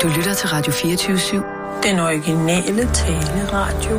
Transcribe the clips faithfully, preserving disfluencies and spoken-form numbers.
Du lytter til Radio fireogtyve syv. Den originale taleradio.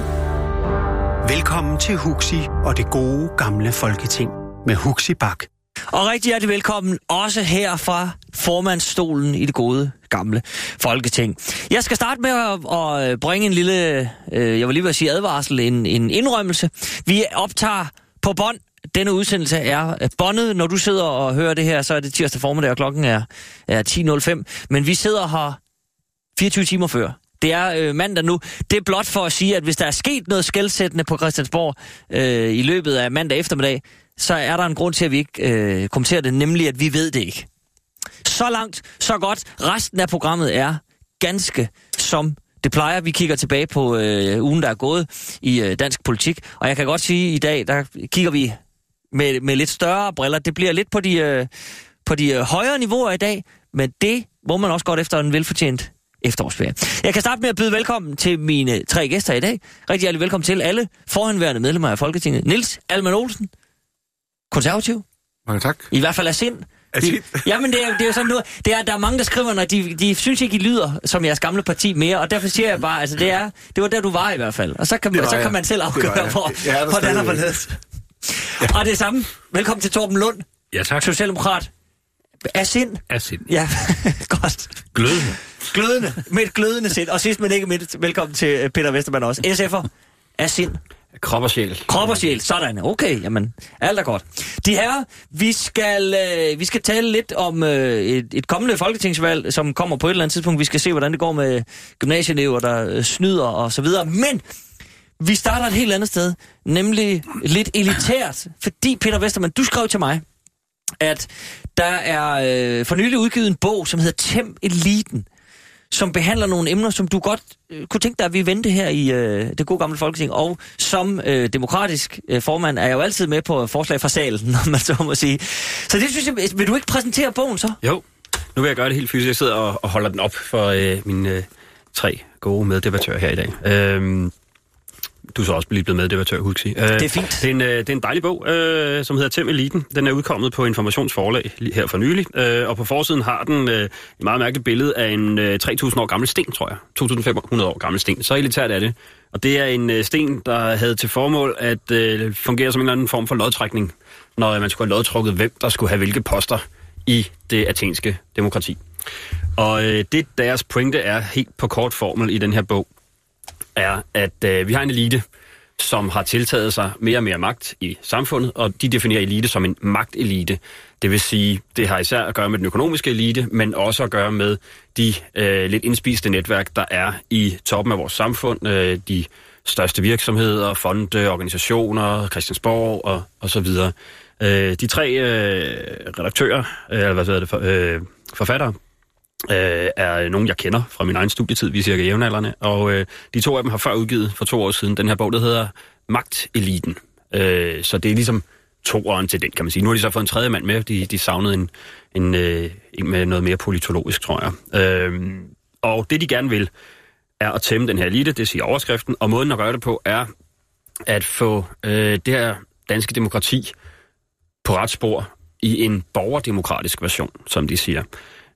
Velkommen til Huxi og det gode gamle folketing med Huxi Bak. Og rigtig hjertelig velkommen også her fra formandsstolen i det gode gamle folketing. Jeg skal starte med at, at bringe en lille, øh, jeg vil lige vil sige advarsel, en, en indrømmelse. Vi optager på bånd. Denne udsendelse er båndet. Når du sidder og hører det her, så er det tirsdag formiddag, og klokken er, er ti nul fem. Men vi sidder her fireogtyve timer før. Det er øh, mandag nu. Det er blot for at sige, at hvis der er sket noget skelsættende på Christiansborg øh, i løbet af mandag eftermiddag, så er der en grund til, at vi ikke øh, kommenterer det, nemlig at vi ved det ikke. Så langt, så godt. Resten af programmet er ganske som det plejer. Vi kigger tilbage på øh, ugen, der er gået i øh, dansk politik, og jeg kan godt sige, at i dag, der kigger vi med, med lidt større briller. Det bliver lidt på de, øh, på de øh, højere niveauer i dag, men det må man også godt efter en velfortjent efterårsferie. Jeg kan starte med at byde velkommen til mine tre gæster i dag. Rigtig hjertelig velkommen til alle forhenværende medlemmer af Folketinget. Niels Alman Olsen, konservativ. Mange tak. I hvert fald er sind. Det, jamen, det er, det er jo sådan noget, det er, der er mange, der skriver, når de, de synes ikke, I lyder som jeres gamle parti mere, og derfor siger jeg bare, altså det er, det var der, du var i hvert fald. Og så kan, man, så kan man selv afgøre, hvor, hvordan er forledes. Ja. Og det samme. Velkommen til Torben Lund. Ja, tak. Socialdemokrat. Af sind. Af sind. Ja, godt. Glødende. Glødende. Med et glødende sind. Og sidst men ikke mindst, velkommen til Peter Westermann også. S F'er. Af sind. Krop og sjæl. Krop og sjæl, sådan. Okay, jamen, alt er godt. De her, vi skal, øh, vi skal tale lidt om øh, et, et kommende folketingsvalg, som kommer på et eller andet tidspunkt. Vi skal se, hvordan det går med gymnasieelever, der øh, snyder og så videre. Men vi starter et helt andet sted, nemlig lidt elitært. Fordi, Peter Westermann, du skrev til mig, at der er øh, for nylig udgivet en bog, som hedder Tem Eliten, som behandler nogle emner, som du godt øh, kunne tænke dig, at vi vendte her i øh, det gode gamle folketing. Og som øh, demokratisk øh, formand er jeg jo altid med på forslag fra salen, når man så må sige. Så det synes jeg, vil du ikke præsentere bogen så? Jo, nu vil jeg gøre det helt fysisk. Jeg sidder og, og holder den op for øh, mine øh, tre gode meddebattører her i dag. Øhm, Du er så også blevet meddebattør, Huxi. Øh, det er fint. Det er en, det er en dejlig bog, øh, som hedder Tem Eliten. Den er udkommet på Informationsforlag her for nylig. Øh, og på forsiden har den øh, et meget mærkeligt billede af en øh, tre tusind år gammel sten, tror jeg. to tusind fem hundrede år gammel sten. Så elitært er det. Og det er en øh, sten, der havde til formål at øh, fungere som en eller anden form for lodtrækning, når man skulle have lodtrukket, hvem der skulle have hvilke poster i det athenske demokrati. Og øh, det deres pointe er helt på kort formel i den her bog, er, at øh, vi har en elite, som har tiltaget sig mere og mere magt i samfundet, og de definerer elite som en magtelite. Det vil sige, det har især at gøre med den økonomiske elite, men også at gøre med de øh, lidt indspiste netværk, der er i toppen af vores samfund. Øh, de største virksomheder, fonde, organisationer, Christiansborg og, og så videre. Øh, de tre øh, redaktører, øh, eller hvad hedder det, for, øh, forfattere, Øh, er nogen, jeg kender fra min egen studietid, vi er cirka jævnaldrende, og øh, de to af dem har før udgivet for to år siden den her bog, der hedder Magteliten. Øh, så det er ligesom toeren til den, kan man sige. Nu har de så fået en tredje mand med, de, de savnede en, en, øh, en med noget mere politologisk, tror jeg. Øh, og det, de gerne vil, er at tæmme den her elite, det siger overskriften, og måden at gøre det på er at få øh, det her danske demokrati på ret spor i en borgerdemokratisk version, som de siger.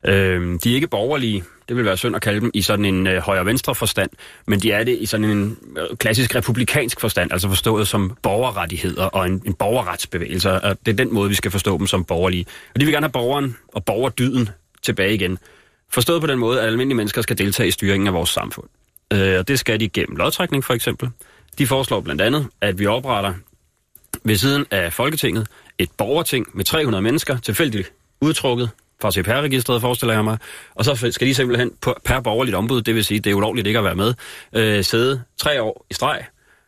Øh, de er ikke borgerlige, det vil være synd at kalde dem, i sådan en øh, højre-venstre forstand, men de er det i sådan en øh, klassisk republikansk forstand, altså forstået som borgerrettigheder og en, en borgerretsbevægelse, og det er den måde, vi skal forstå dem som borgerlige. Og de vil gerne have borgeren og borgerdyden tilbage igen. Forstået på den måde, at almindelige mennesker skal deltage i styringen af vores samfund. Øh, og det skal de gennem lodtrækning, for eksempel. De foreslår blandt andet, at vi opretter ved siden af Folketinget et borgerting med tre hundrede mennesker, tilfældigt udtrukket fra C P R-registret, forestiller jeg mig, og så skal de simpelthen på, per borgerligt ombud, det vil sige, det er ulovligt ikke at være med, øh, sidde tre år i streg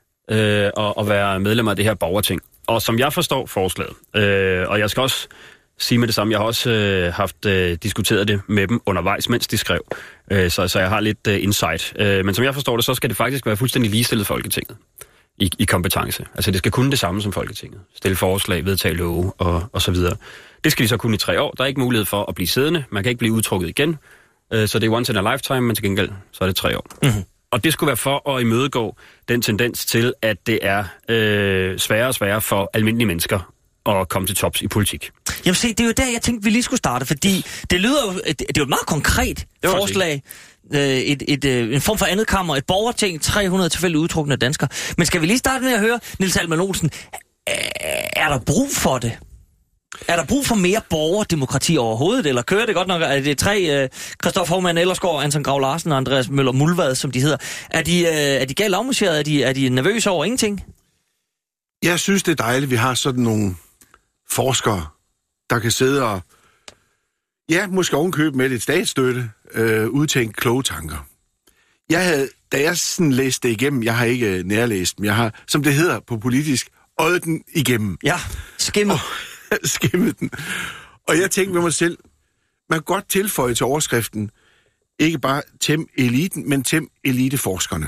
øh, og, og være medlemmer af det her borgerting. Og som jeg forstår forslaget, øh, og jeg skal også sige med det samme, jeg har også øh, haft øh, diskuteret det med dem undervejs, mens de skrev, øh, så, så jeg har lidt øh, insight. Øh, men som jeg forstår det, så skal det faktisk være fuldstændig ligestillet Folketinget i, i kompetence. Altså det skal kunne det samme som Folketinget. Stille forslag, vedtage love og, og så videre. Det skal de så kunne i tre år. Der er ikke mulighed for at blive siddende. Man kan ikke blive udtrukket igen. Så det er once in a lifetime, men til gengæld så er det tre år. Mm-hmm. Og det skulle være for at imødegå den tendens til, at det er øh, sværere og sværere for almindelige mennesker at komme til tops i politik. Jamen se, det er jo der, jeg tænkte, vi lige skulle starte, fordi det lyder jo, det er jo et meget konkret forslag. Et, et, et, en form for andet kammer, et borgerting, tre hundrede tilfældigt udtrukne danskere. Men skal vi lige starte med at høre, Niels Halman Olsen, er der brug for det? Er der brug for mere borgerdemokrati overhovedet, eller kører det godt nok? Er det tre, Christoffer Hovmand Ellersgaard, Anton Grav Larsen og Andreas Møller Muldvad, som de hedder? Er de, er de galt afmarcheret? Er de, er de nervøse over ingenting? Jeg synes, det er dejligt, at vi har sådan nogle forskere, der kan sidde og, ja, måske ovenkøbe med lidt statsstøtte, øh, udtænke kloge tanker. Jeg havde, da jeg sådan læste det igennem, jeg har ikke nærlæst, men jeg har, som det hedder på politisk, øjet den igennem. Ja, skimmet. Og, skimmet den. Og jeg tænkte med mig selv, man kan godt tilføje til overskriften, ikke bare tæm eliten, men tæm eliteforskerne.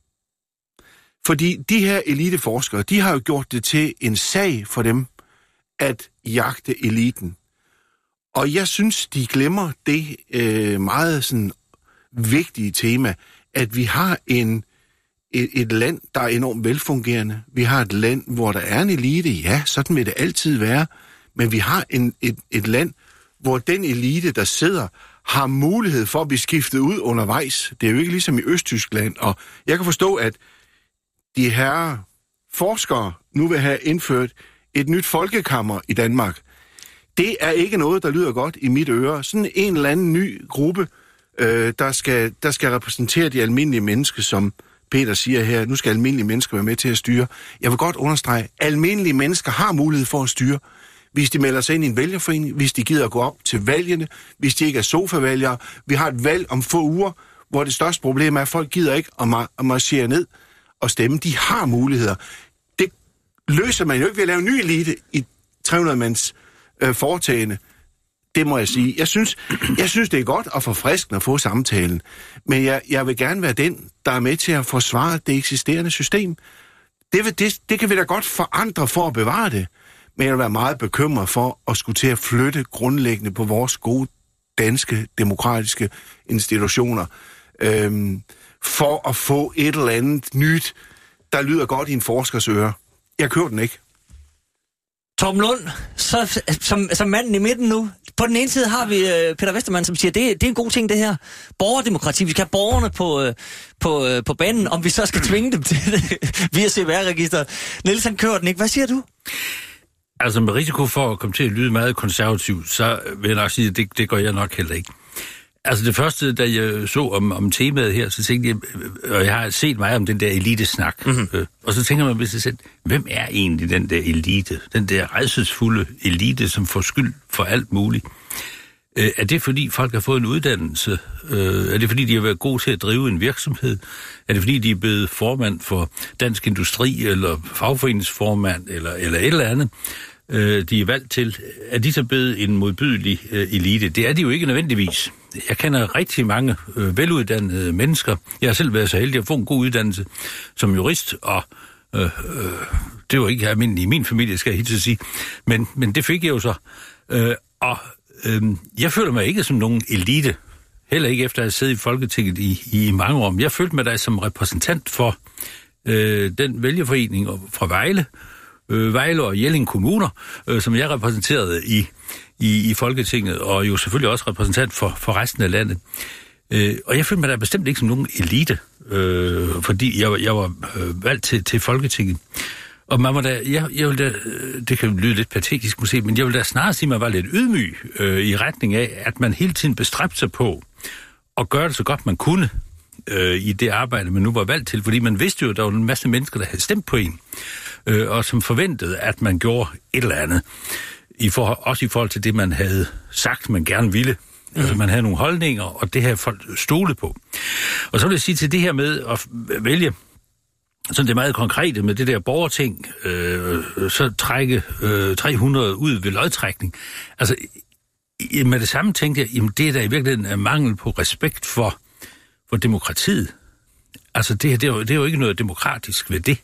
Fordi de her eliteforskere, de har jo gjort det til en sag for dem at jagte eliten. Og jeg synes, de glemmer det øh, meget sådan vigtige tema, at vi har en, et, et land, der er enormt velfungerende. Vi har et land, hvor der er en elite. Ja, sådan vil det altid være. Men vi har en, et, et land, hvor den elite, der sidder, har mulighed for at blive skiftet ud undervejs. Det er jo ikke ligesom i Østtyskland. Og jeg kan forstå, at de her forskere nu vil have indført et nyt folkekammer i Danmark. Det er ikke noget, der lyder godt i mit øre. Sådan en eller anden ny gruppe, øh, der, skal, der skal repræsentere de almindelige mennesker, som Peter siger her. Nu skal almindelige mennesker være med til at styre. Jeg vil godt understrege, at almindelige mennesker har mulighed for at styre, hvis de melder sig ind i en vælgerforening, hvis de gider at gå op til valgene, hvis de ikke er sofavælgere. Vi har et valg om få uger, hvor det største problem er, at folk gider ikke at, mar- at marchere ned og stemme. De har muligheder. Det løser man jo ikke ved at lave en ny elite i tre hundrede mands øh, foretagende. Det må jeg sige. Jeg synes, jeg synes, det er godt og forfriskende at få samtalen. Men jeg, jeg vil gerne være den, der er med til at forsvare det eksisterende system. Det, det, det kan vi da godt forandre for at bevare det. Men jeg vil være meget bekymret for at skulle til at flytte grundlæggende på vores gode danske demokratiske institutioner. Øhm, for at få et eller andet nyt, der lyder godt i en forskers øre. Jeg kører den ikke. Torben Lund, så, som, som manden i midten nu. På den ene side har vi øh, Peter Westermann, som siger, det, det er en god ting, det her. Borgerdemokrati, vi skal have borgerne på, øh, på, øh, på banen, om vi så skal tvinge dem til det via C V R-registeret. Niels, han kører den ikke. Hvad siger du? Altså med risiko for at komme til at lyde meget konservativ, så vil jeg nok sige, at det, det gør jeg nok heller ikke. Altså det første, da jeg så om, om temaet her, så tænkte jeg, og jeg har set meget om den der elitesnak, mm-hmm. øh, og så tænker man ved sig selv, hvem er egentlig den der elite? Den der rædselsfulde elite, som får skyld for alt muligt. Øh, er det fordi folk har fået en uddannelse? Øh, er det fordi de har været gode til at drive en virksomhed? Er det fordi de er blevet formand for Dansk Industri, eller fagforeningsformand, eller, eller et eller andet? De er valgt til, er de så blevet en modbydelig øh, elite? Det er de jo ikke nødvendigvis. Jeg kender rigtig mange øh, veluddannede mennesker. Jeg har selv været så heldig at få en god uddannelse som jurist, og øh, øh, det var ikke almindeligt i min familie, skal jeg helt til sige. Men, men det fik jeg jo så. Øh, og øh, jeg føler mig ikke som nogen elite, heller ikke efter at have siddet i Folketinget i, i mange år. Jeg følte mig da som repræsentant for øh, den vælgerforening fra Vejle, Øh, Vejle og Jelling kommuner, øh, som jeg repræsenterede i, i, i Folketinget, og jo selvfølgelig også repræsentant for, for resten af landet. Øh, og jeg følte mig da bestemt ikke som nogen elite, øh, fordi jeg, jeg var øh, valgt til, til Folketinget. Og man må da, jeg, jeg vil da, det kan lyde lidt patetisk måske, men jeg vil da snarere sige, at man var lidt ydmyg øh, i retning af, at man hele tiden bestræbte sig på at gøre det så godt man kunne øh, i det arbejde, man nu var valgt til, fordi man vidste jo, at der var en masse mennesker, der havde stemt på en, øh, og som forventede, at man gjorde et eller andet, i for, også i forhold til det, man havde sagt, man gerne ville. Mm. Altså, man havde nogle holdninger, og det her folk stole på. Og så vil jeg sige til det her med at vælge, sådan det meget konkrete med det der borgerting, øh, så trække øh, tre hundrede ud ved lodtrækning. Altså, med det samme tænkte jeg, jamen det er da i virkeligheden en mangel på respekt for, for demokratiet. Altså, det her, det er, jo, det er jo ikke noget demokratisk ved det.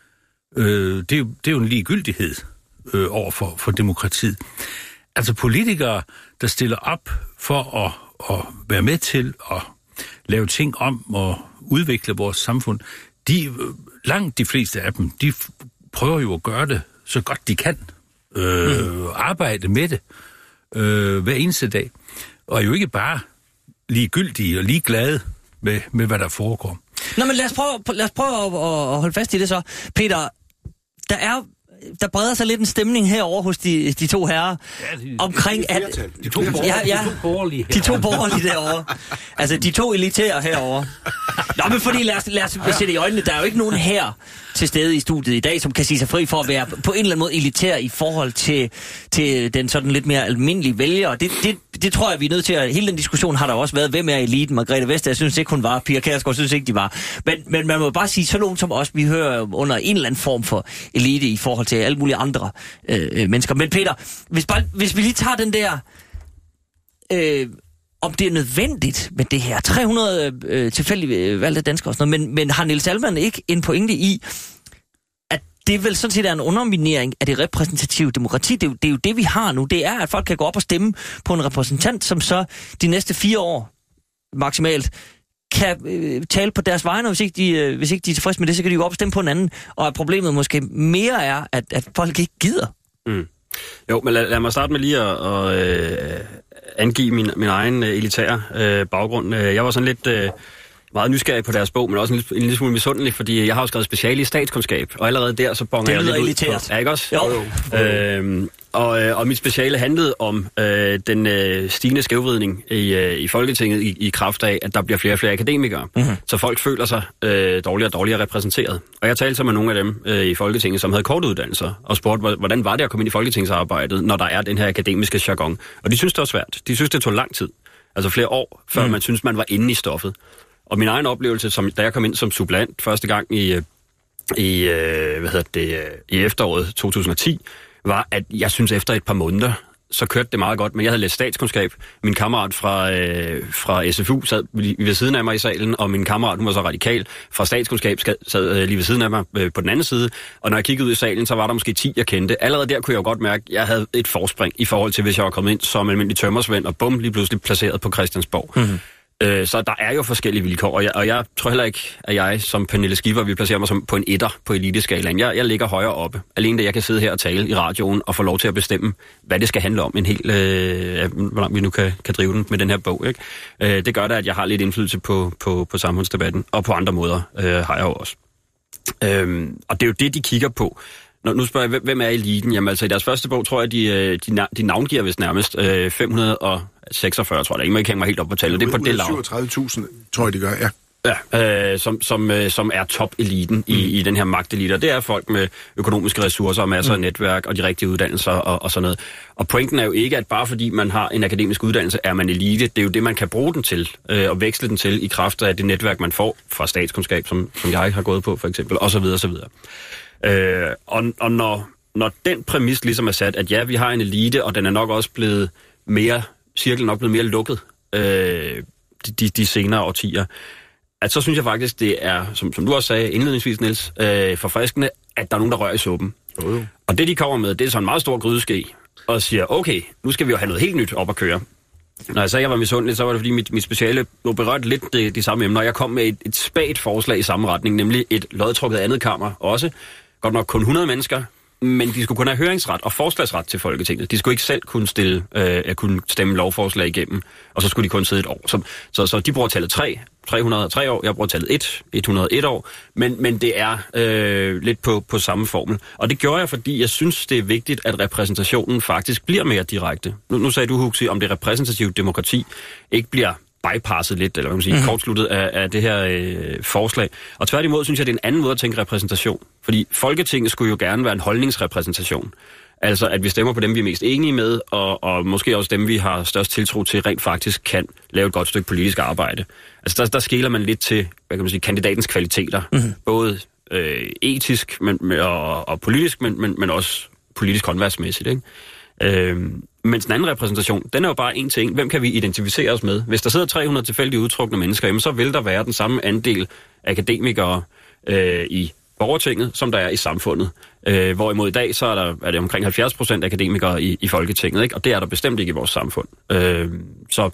Øh, det, er jo, det er jo en ligegyldighed øh, over for, for demokratiet. Altså, politikere, der stiller op for at, at være med til at lave ting om og udvikle vores samfund, de, langt de fleste af dem, de prøver jo at gøre det så godt de kan. øh, mm. arbejde med det øh, hver eneste dag, og jo ikke bare ligegyldige og ligeglade med, med, hvad der foregår. Nå, men lad os prøve, lad os prøve at, at holde fast i det så. Peter, der er... Der breder sig lidt en stemning herover hos de, de to herrer, ja, de, omkring at... De to, borger, ja, ja, de to borgerlige De to borgerlige derovre. Altså, de to elitære herovre. Nå, men fordi, lad os, lad os se det i øjnene, der er jo ikke nogen her til stede i studiet i dag, som kan sige sig fri for at være på en eller anden måde elitær i forhold til, til den sådan lidt mere almindelige vælger. Det, det, det tror jeg, vi er nødt til at... Hele den diskussion har der også været, hvem er eliten? Margrethe Vestager synes ikke, hun var. Pia Kjærsgaard synes ikke, de var. Men, men man må bare sige, så nogen som os, vi hører under en eller anden form for elite i forhold til alle mulige andre øh, mennesker. Men Peter, hvis, bare, hvis vi lige tager den der... Øh, om det er nødvendigt med det her. tre hundrede øh, tilfældigt valgte danskere og sådan noget, men, men har Niels Alman ikke en pointe i, at det vel sådan set er en underminering af det repræsentative demokrati? Det er, jo, det er jo det, vi har nu. Det er, at folk kan gå op og stemme på en repræsentant, som så de næste fire år maksimalt kan øh, tale på deres vegne, og hvis ikke, de, øh, hvis ikke de er tilfredse med det, så kan de gå op og stemme på en anden. Og at problemet måske mere er, at, at folk ikke gider. Mm. Jo, men lad, lad mig starte med lige at, at øh, angive min, min egen øh, elitære øh, baggrund. Jeg var sådan lidt øh, meget nysgerrig på deres bog, men også en, en lille smule misundelig, fordi jeg har jo skrevet speciale i statskundskab, og allerede der så bonger jeg lidt elitært. ud på... Ja, ikke også? Jo. jo. Øh, og, og mit speciale handlede om øh, den øh, stigende skævvridning i, øh, i Folketinget i, i kraft af, at der bliver flere og flere akademikere. Mm-hmm. Så folk føler sig øh, dårligere og dårligere repræsenteret. Og jeg talte så med nogle af dem øh, i Folketinget, som havde korte uddannelser, og spurgte, hvordan var det at komme ind i folketingsarbejdet, når der er den her akademiske jargon. Og de synes, det var svært. De synes, det tog lang tid. Altså flere år, før mm. man synes, man var inde i stoffet. Og min egen oplevelse, som, da jeg kom ind som suppleant første gang i, i, hvad hedder det, i efteråret to tusind og ti, var, at jeg synes efter et par måneder, så kørte det meget godt, men jeg havde læst statskundskab. Min kammerat fra, øh, fra S F U sad ved siden af mig i salen, og min kammerat, hun var så radikal, fra statskundskab sad øh, lige ved siden af mig øh, på den anden side. Og når jeg kiggede ud i salen, så var der måske ti, jeg kendte. Allerede der kunne jeg jo godt mærke, at jeg havde et forspring i forhold til, hvis jeg var kommet ind som almindelig tømmersvend, og bum, lige pludselig placeret på Christiansborg. Mm-hmm. Så der er jo forskellige vilkår, og jeg, og jeg tror heller ikke, at jeg som Pernille Skipper vil placere mig som på en etter på eliteskalaen. Jeg, jeg ligger højere oppe. Alene da jeg kan sidde her og tale i radioen og få lov til at bestemme, hvad det skal handle om, en hel, øh, hvor langt vi nu kan, kan drive den med den her bog. Ikke? Øh, det gør da, at jeg har lidt indflydelse på, på, på samfundsdebatten, og på andre måder øh, har jeg jo også. Øh, og det er jo det, de kigger på. Nå, nu spørger jeg, hvem er eliten? Jamen altså, i deres første bog, tror jeg, de, de, de navngiver vist nærmest øh, fem hundrede og seksogfyrre, tror jeg. Jeg må ikke hænge mig helt op på tallet. Det er på det lav. syvogtredive tusind, tror jeg, de gør, ja. Ja, øh, som, som, øh, som er top-eliten mm. i, i den her magtelite. Det er folk med økonomiske ressourcer og masser mm. af netværk og de rigtige uddannelser og, og sådan noget. Og pointen er jo ikke, at bare fordi man har en akademisk uddannelse, er man elite. Det er jo det, man kan bruge den til øh, og veksle den til i kraft af det netværk, man får fra statskundskab, som, som jeg har gået på for eksempel, og så videre, og så videre. Øh, og og når, når den præmis ligesom er sat, at ja, vi har en elite, og den er nok også blevet mere, cirklen nok blevet mere lukket øh, de, de senere årtier, at så synes jeg faktisk, det er, som, som du også sagde indledningsvis, Niels, øh, forfriskende, at der er nogen, der rører i suppen. Uh. Og det, de kommer med, det er så en meget stor grydeske, og siger, okay, nu skal vi jo have noget helt nyt op at køre. Når jeg sagde, at jeg var misundelig, så var det, fordi mit, mit speciale nu berørte lidt de, de samme emner. Jeg kom med et, et spagt forslag i samme retning, nemlig et lodtrukket andet kammer også. Godt nok kun hundrede mennesker, men de skulle kun have høringsret og forslagsret til Folketinget. De skulle ikke selv kunne, stille, øh, kunne stemme lovforslag igennem, og så skulle de kun sidde et år. Så, så, så de bruger tallet tre, tre hundrede og tre år, jeg bruger tallet et, et hundrede og et år, men, men det er øh, lidt på, på samme formel. Og det gjorde jeg, fordi jeg synes, det er vigtigt, at repræsentationen faktisk bliver mere direkte. Nu, nu sagde du, Huxi, om det repræsentative demokrati ikke bliver bypasset lidt, eller hvad man siger, mm-hmm. kortsluttet af, af det her øh, forslag. Og tværtimod synes jeg, det er en anden måde at tænke repræsentation. Fordi Folketinget skulle jo gerne være en holdningsrepræsentation. Altså, at vi stemmer på dem, vi er mest enige med, og, og måske også dem, vi har størst tiltro til, rent faktisk kan lave et godt stykke politisk arbejde. Altså, der, der skeler man lidt til, hvad kan man sige, kandidatens kvaliteter. Mm-hmm. Både øh, etisk men, og, og politisk, men, men, men også politisk håndværksmæssigt, ikke? Øh, mens den anden repræsentation, den er jo bare en til en. Hvem kan vi identificere os med? Hvis der sidder tre hundrede tilfældigt udtrukne mennesker, jamen, så vil der være den samme andel akademikere øh, i borgertinget, som der er i samfundet. Øh, hvorimod i dag, så er, der, er det omkring halvfjerds procent akademikere i, i Folketinget, ikke? Og det er der bestemt ikke i vores samfund. Øh, så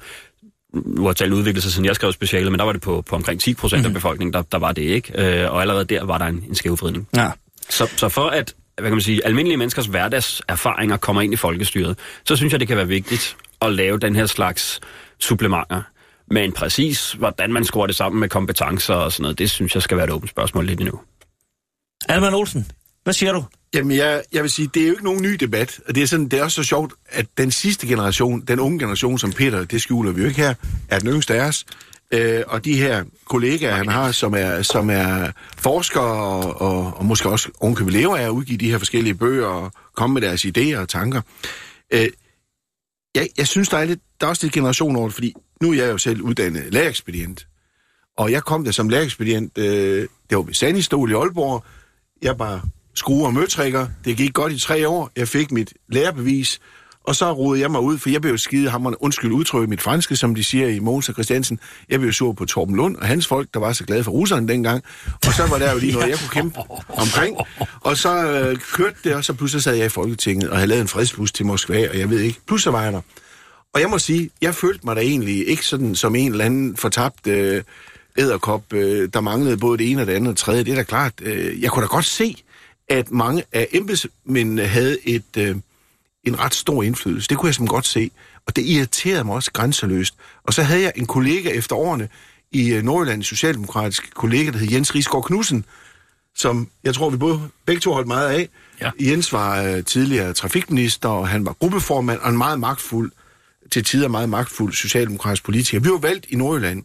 nu har tallet udviklet sig, siden jeg skrev specialet, men der var det på, på omkring ti procent mm-hmm. af befolkningen, der, der var det ikke. Øh, og allerede der var der en, en skævvridning. Ja. Så, så for at hvad kan man sige, almindelige menneskers hverdagserfaringer kommer ind i folkestyret, så synes jeg, det kan være vigtigt at lave den her slags supplementer. Men præcis, hvordan man skruer det sammen med kompetencer og sådan noget, det synes jeg skal være et åbent spørgsmål lidt endnu. Alman Olsen, hvad siger du? Jamen, jeg, jeg vil sige, det er jo ikke nogen ny debat, og det er, sådan, det er også så sjovt, at den sidste generation, den unge generation, som Peter, det skjuler vi jo ikke her, er den yngste af os, øh, og de her kollegaer, han har, som er, som er forskere og, og, og måske også unge lever af at udgive de her forskellige bøger og komme med deres idéer og tanker. Øh, jeg, jeg synes, der er, lidt, der er også lidt generation over det, fordi nu er jeg jo selv uddannet lærerekspedient, og jeg kom der som lærerekspedient, øh, det var ved Sandistol i Aalborg, jeg bare skruer og møtrikker. Det gik godt i tre år. Jeg fik mit lærerbevis, og så rodede jeg mig ud, for jeg blev jo skide hammerende, undskyld udtryk mit franske, som de siger i Mogens og Christiansen. Jeg blev sur på Torben Lund og hans folk, der var så glade for russerne dengang. Og så var der jo lige noget, jeg kunne kæmpe omkring. Og så øh, kørte det, og så pludselig sad jeg i Folketinget og havde lavet en fredsbus til Moskva, og jeg ved ikke, pludselig var jeg der. Og jeg må sige, jeg følte mig da egentlig ikke sådan som en eller anden fortabt øh, edderkop, øh, der manglede både det ene og det andet og det tredje. Det er da klart. Øh, jeg kunne da godt se, at mange af embedsmændene havde et, øh, en ret stor indflydelse. Det kunne jeg som godt se, og det irriterede mig også grænseløst. Og så havde jeg en kollega efter årene i øh, Nordjylland, en socialdemokratisk kollega, der hed Jens Riisgaard Knudsen, som jeg tror, vi både begge to holdt meget af. Ja. Jens var øh, tidligere trafikminister, og han var gruppeformand, og en meget magtfuld, til tider meget magtfuld socialdemokratisk politiker. Vi var valgt i Nordjylland.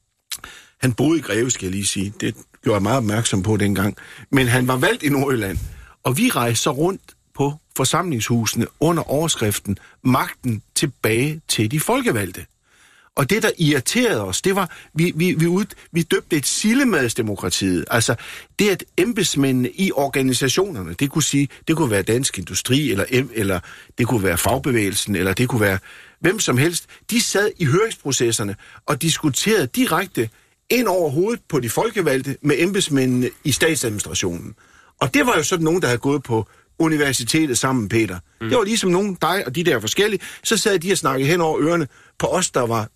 Han boede i Greve, skal jeg lige sige. Det gjorde jeg meget opmærksom på dengang. Men han var valgt i Nordjylland. Og vi rejste så rundt på forsamlingshusene under overskriften magten tilbage til de folkevalgte. Og det, der irriterede os, det var, vi, vi, vi, ud, vi døbte et sildemadsdemokratiet. Altså, det at embedsmændene i organisationerne, det kunne sige, det kunne være Dansk Industri, eller, eller det kunne være fagbevægelsen, eller det kunne være hvem som helst, de sad i høringsprocesserne og diskuterede direkte ind over hovedet på de folkevalgte med embedsmændene i statsadministrationen. Og det var jo sådan nogen, der havde gået på universitetet sammen, Peter. Mm. Det var ligesom nogen, dig og de der forskellige. Så sad de og snakkede hen over ørerne på os, der var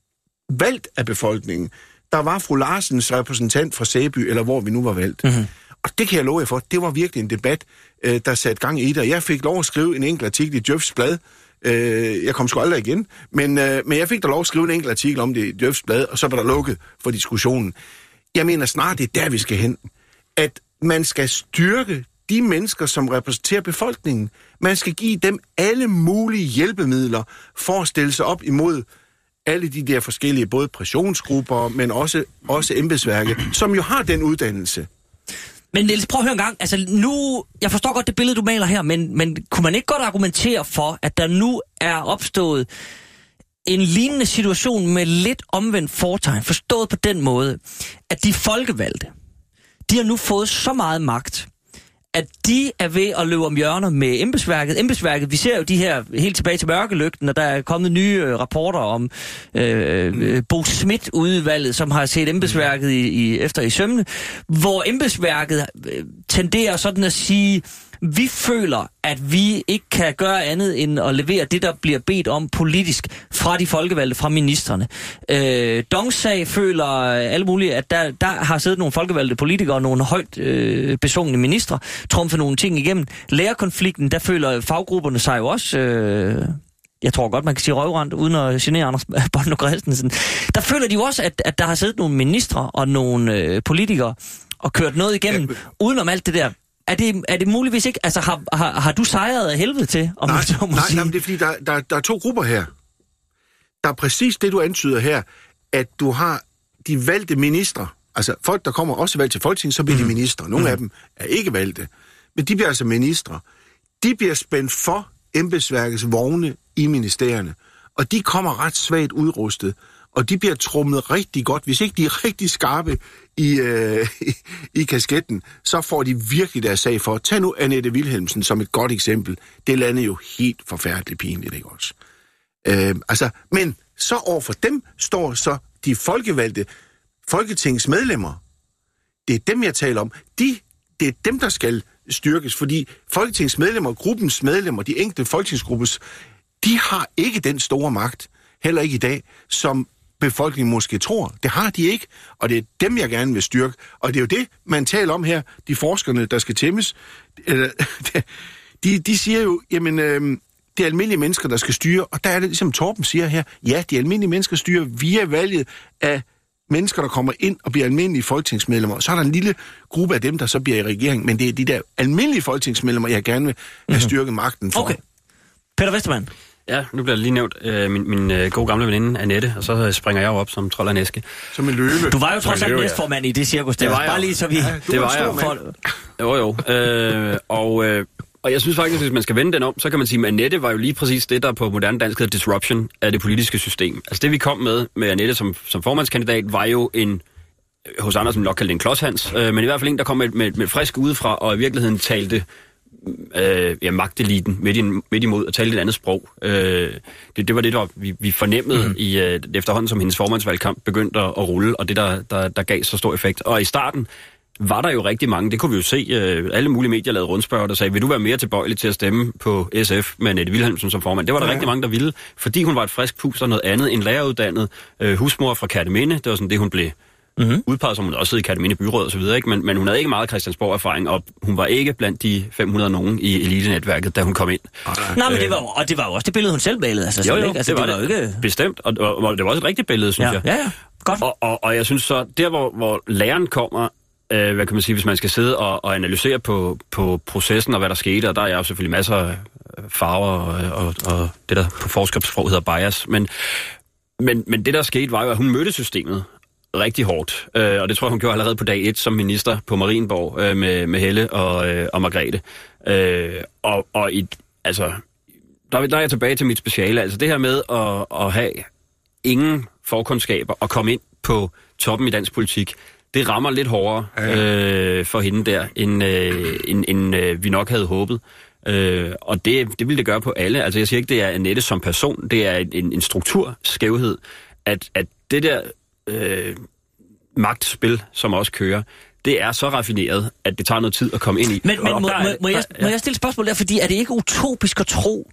valgt af befolkningen. Der var fru Larsens repræsentant fra Sæby, eller hvor vi nu var valgt. Mm-hmm. Og det kan jeg love jer for, det var virkelig en debat, der satte gang i det. Og jeg fik lov at skrive en enkelt artikel i Djøfs Blad. Jeg kom sgu aldrig igen, men, men jeg fik da lov at skrive en enkelt artikel om det i Djøfs Blad, og så var der lukket for diskussionen. Jeg mener snart, det er der, vi skal hen. At man skal styrke de mennesker, som repræsenterer befolkningen. Man skal give dem alle mulige hjælpemidler for at stille sig op imod alle de der forskellige, både pressionsgrupper, men også, også embedsværket, som jo har den uddannelse. Men Niels, prøv at høre en gang. Altså nu, jeg forstår godt det billede, du maler her, men, men kunne man ikke godt argumentere for, at der nu er opstået en lignende situation med lidt omvendt fortegn, forstået på den måde, at de folkevalgte, de har nu fået så meget magt, at de er ved at løbe om hjørner med embedsværket. Embedsværket, vi ser jo de her helt tilbage til mørkelygten, og der er kommet nye øh, rapporter om øh, øh, Bo Schmidt-udvalget, som har set embedsværket i, i, efter i sømne, hvor embedsværket øh, tenderer sådan at sige, vi føler, at vi ikke kan gøre andet end at levere det, der bliver bedt om politisk fra de folkevalgte, fra ministerne. Øh, Dong-sag føler alle mulige, at der, der har siddet nogle folkevalgte politikere og nogle højt øh, besungne ministre, trumfer nogle ting igennem. Lærerkonflikten, der føler faggrupperne sig jo også... Øh, jeg tror godt, man kan sige røvrand, uden at genere Anders Bondo Christensen. Der føler de jo også, at, at der har siddet nogle ministre og nogle øh, politikere og kørt noget igennem, ja, udenom alt det der. Er det, er det muligvis ikke? Altså, har, har, har du sejret af helvede til? Om nej, så må nej, sige? nej, men det er fordi, der, der, der er to grupper her. Der er præcis det, du antyder her, at du har de valgte ministre, altså folk, der kommer også valgt til Folketinget, så bliver mm. de ministre. Nogle mm. af dem er ikke valgte, men de bliver altså ministre. De bliver spændt for embedsværkets vogne i ministerierne, og de kommer ret svagt udrustet, og de bliver trummet rigtig godt. Hvis ikke de er rigtig skarpe i, øh, i, i kasketten, så får de virkelig deres sag for. Tag nu Annette Wilhelmsen som et godt eksempel. Det landede jo helt forfærdeligt pinligt, ikke også? Øh, altså, men så over for dem står så de folkevalgte Folketingets medlemmer. Det er dem, jeg taler om. De, det er dem, der skal styrkes, fordi Folketingets medlemmer, gruppens medlemmer, de enkelte folketingsgruppes, de har ikke den store magt, heller ikke i dag, som befolkningen måske tror. Det har de ikke, og det er dem, jeg gerne vil styrke. Og det er jo det, man taler om her, de forskerne, der skal tæmmes. De, de siger jo, jamen, øh, det er almindelige mennesker, der skal styre, og der er det, ligesom Torben siger her, ja, de almindelige mennesker styrer via valget af mennesker, der kommer ind og bliver almindelige folketingsmedlemmer. Så er der en lille gruppe af dem, der så bliver i regering, men det er de der almindelige folketingsmedlemmer, jeg gerne vil have styrket magten for. Okay. Peter Westermann. Ja, nu bliver der lige nævnt øh, min, min øh, gode gamle veninde, Annette, og så springer jeg jo op som trold af en æske. Som en løve. Du var jo trods alt næstformand i det cirkus. Det var bare lige så vi... Ja, det var jeg. For... Jo, jo. Øh, og, øh, og jeg synes faktisk, hvis man skal vende den om, så kan man sige, at Annette var jo lige præcis det, der på moderne dansk hedder disruption af det politiske system. Altså det, vi kom med med Annette som, som formandskandidat, var jo en... hos andre, som nok kaldte en klodshans, øh, men i hvert fald en, der kom med, med, med frisk udefra, og i virkeligheden talte øh, ja, magteliten midt, i, midt imod, og talte et andet sprog. Øh, det, det var det, der vi, vi fornemmede mm-hmm. i øh, efterhånden, som hendes formandsvalgkamp begyndte at, at rulle, og det, der, der, der gav så stor effekt. Og i starten var der jo rigtig mange, det kunne vi jo se, øh, alle mulige medier lavede rundspørger, der sagde, vil du være mere tilbøjelig til at stemme på S F med Annette Wilhelmsen som formand? Det var der ja. rigtig mange, der ville, fordi hun var et frisk pus og noget andet, en læreruddannet øh, husmor fra Kerteminde. Det var sådan det, hun blev mm-hmm. udpeget, som hun også sidder i Kerteminde byråd og så videre, ikke? Men, men hun havde ikke meget Christiansborg-erfaring, og hun var ikke blandt de fem hundrede nogen i elitenetværket, da hun kom ind. Nej, men det var, og det var jo også det billede, hun selv malede. Altså, jo, jo, ikke? Altså, det var det. Var det. Ikke... Bestemt, og, og, og det var også et rigtigt billede, synes ja. jeg. Ja, ja, godt. Og, og, og jeg synes så, der hvor, hvor læreren kommer, øh, hvad kan man sige, hvis man skal sidde og, og analysere på, på processen og hvad der skete, og der er jo selvfølgelig masser af farver og, og, og det, der på forskriftsprog hedder bias, men, men, men det, der skete, var jo, at hun mødte systemet rigtig hårdt, øh, og det tror jeg, hun gjorde allerede på dag et som minister på Marienborg øh, med, med Helle og, øh, og Margrethe. Øh, og og i, altså, der, der er jeg tilbage til mit speciale, altså det her med at, at have ingen forkundskaber og komme ind på toppen i dansk politik, det rammer lidt hårdere øh, for hende der, end, øh, end, end øh, vi nok havde håbet. Øh, og det, det vil det gøre på alle. Altså jeg siger ikke, det er Annette som person, det er en, en strukturskævhed, at, at det der øh, magtspil, som også kører, det er så raffineret, at det tager noget tid at komme ind i. Men, men må, der, må, må, jeg, der, ja. må jeg stille spørgsmål der, fordi er det ikke utopisk at tro?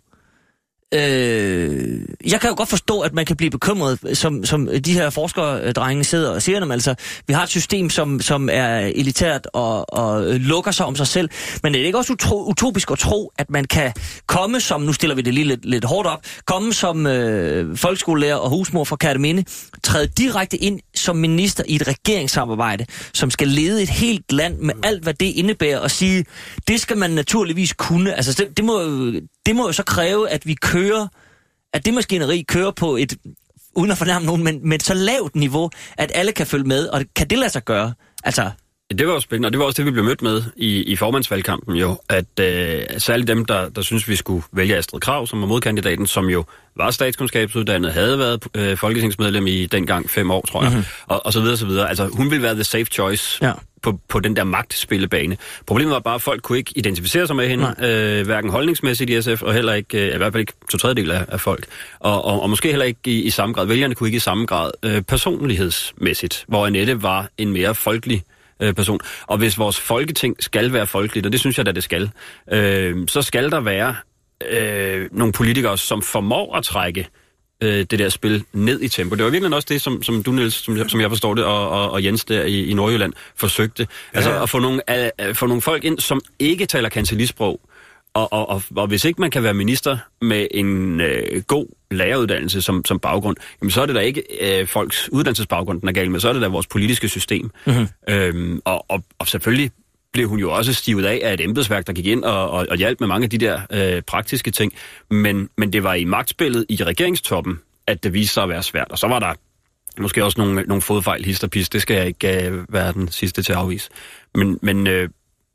Øh, jeg kan jo godt forstå, at man kan blive bekymret, som, som de her forskerdrenge sidder og siger dem. Altså, vi har et system, som, som er elitært og, og lukker sig om sig selv. Men er det ikke også utro, utopisk at tro, at man kan komme som, nu stiller vi det lige lidt, lidt hårdt op, komme som øh, folkeskolelærer og husmor fra Kerteminde, træde direkte ind som minister i et regeringssamarbejde, som skal lede et helt land med alt, hvad det indebærer, og sige, det skal man naturligvis kunne. Altså, det, det, må, det må jo så kræve, at vi kører, at det maskineri kører på et, uden at fornærme nogen, men med et så lavt niveau, at alle kan følge med, og kan det lade sig gøre? Altså... Det var jo spændende, og det var også det, vi blev mødt med i, i formandsvalgkampen jo, at øh, særligt dem, der, der synes vi skulle vælge Astrid Krag, som var modkandidaten, som jo var statskundskabsuddannet, havde været øh, folketingsmedlem i dengang fem år, tror jeg, mm-hmm. og, og så videre, så videre. Altså, hun ville være the safe choice ja. på, på den der magtspillebane. Problemet var bare, at folk kunne ikke identificere sig med hende, øh, hverken holdningsmæssigt i S F, og heller ikke, øh, i hvert fald ikke to tredjedel af, af folk. Og, og, og måske heller ikke i, i samme grad, vælgerne kunne ikke i samme grad øh, personlighedsmæssigt, hvor Annette var en mere folkelig person. Og hvis vores folketing skal være folkeligt, og det synes jeg da, det skal, øh, så skal der være øh, nogle politikere, som formår at trække øh, det der spil ned i tempo. Det var virkelig også det, som, som du, Niels, som, som jeg forstår det, og, og, og Jens der i, i Nordjylland forsøgte. Ja. Altså at få nogle, at få nogle folk ind, som ikke taler kancellisprog. Og, og, og, og hvis ikke man kan være minister med en øh, god læreruddannelse som, som baggrund, jamen så er det da ikke øh, folks uddannelsesbaggrund, den er galt med, så er det da vores politiske system. Mm-hmm. Øhm, og, og, og selvfølgelig blev hun jo også stivet af af et embedsværk, der gik ind og, og, og hjalp med mange af de der øh, praktiske ting. Men, men det var i magtspillet i regeringstoppen, at det viste sig at være svært. Og så var der måske også nogle, nogle fodfejl, hist og pis. Det skal jeg ikke øh, være den sidste til at afvise. Men... men øh,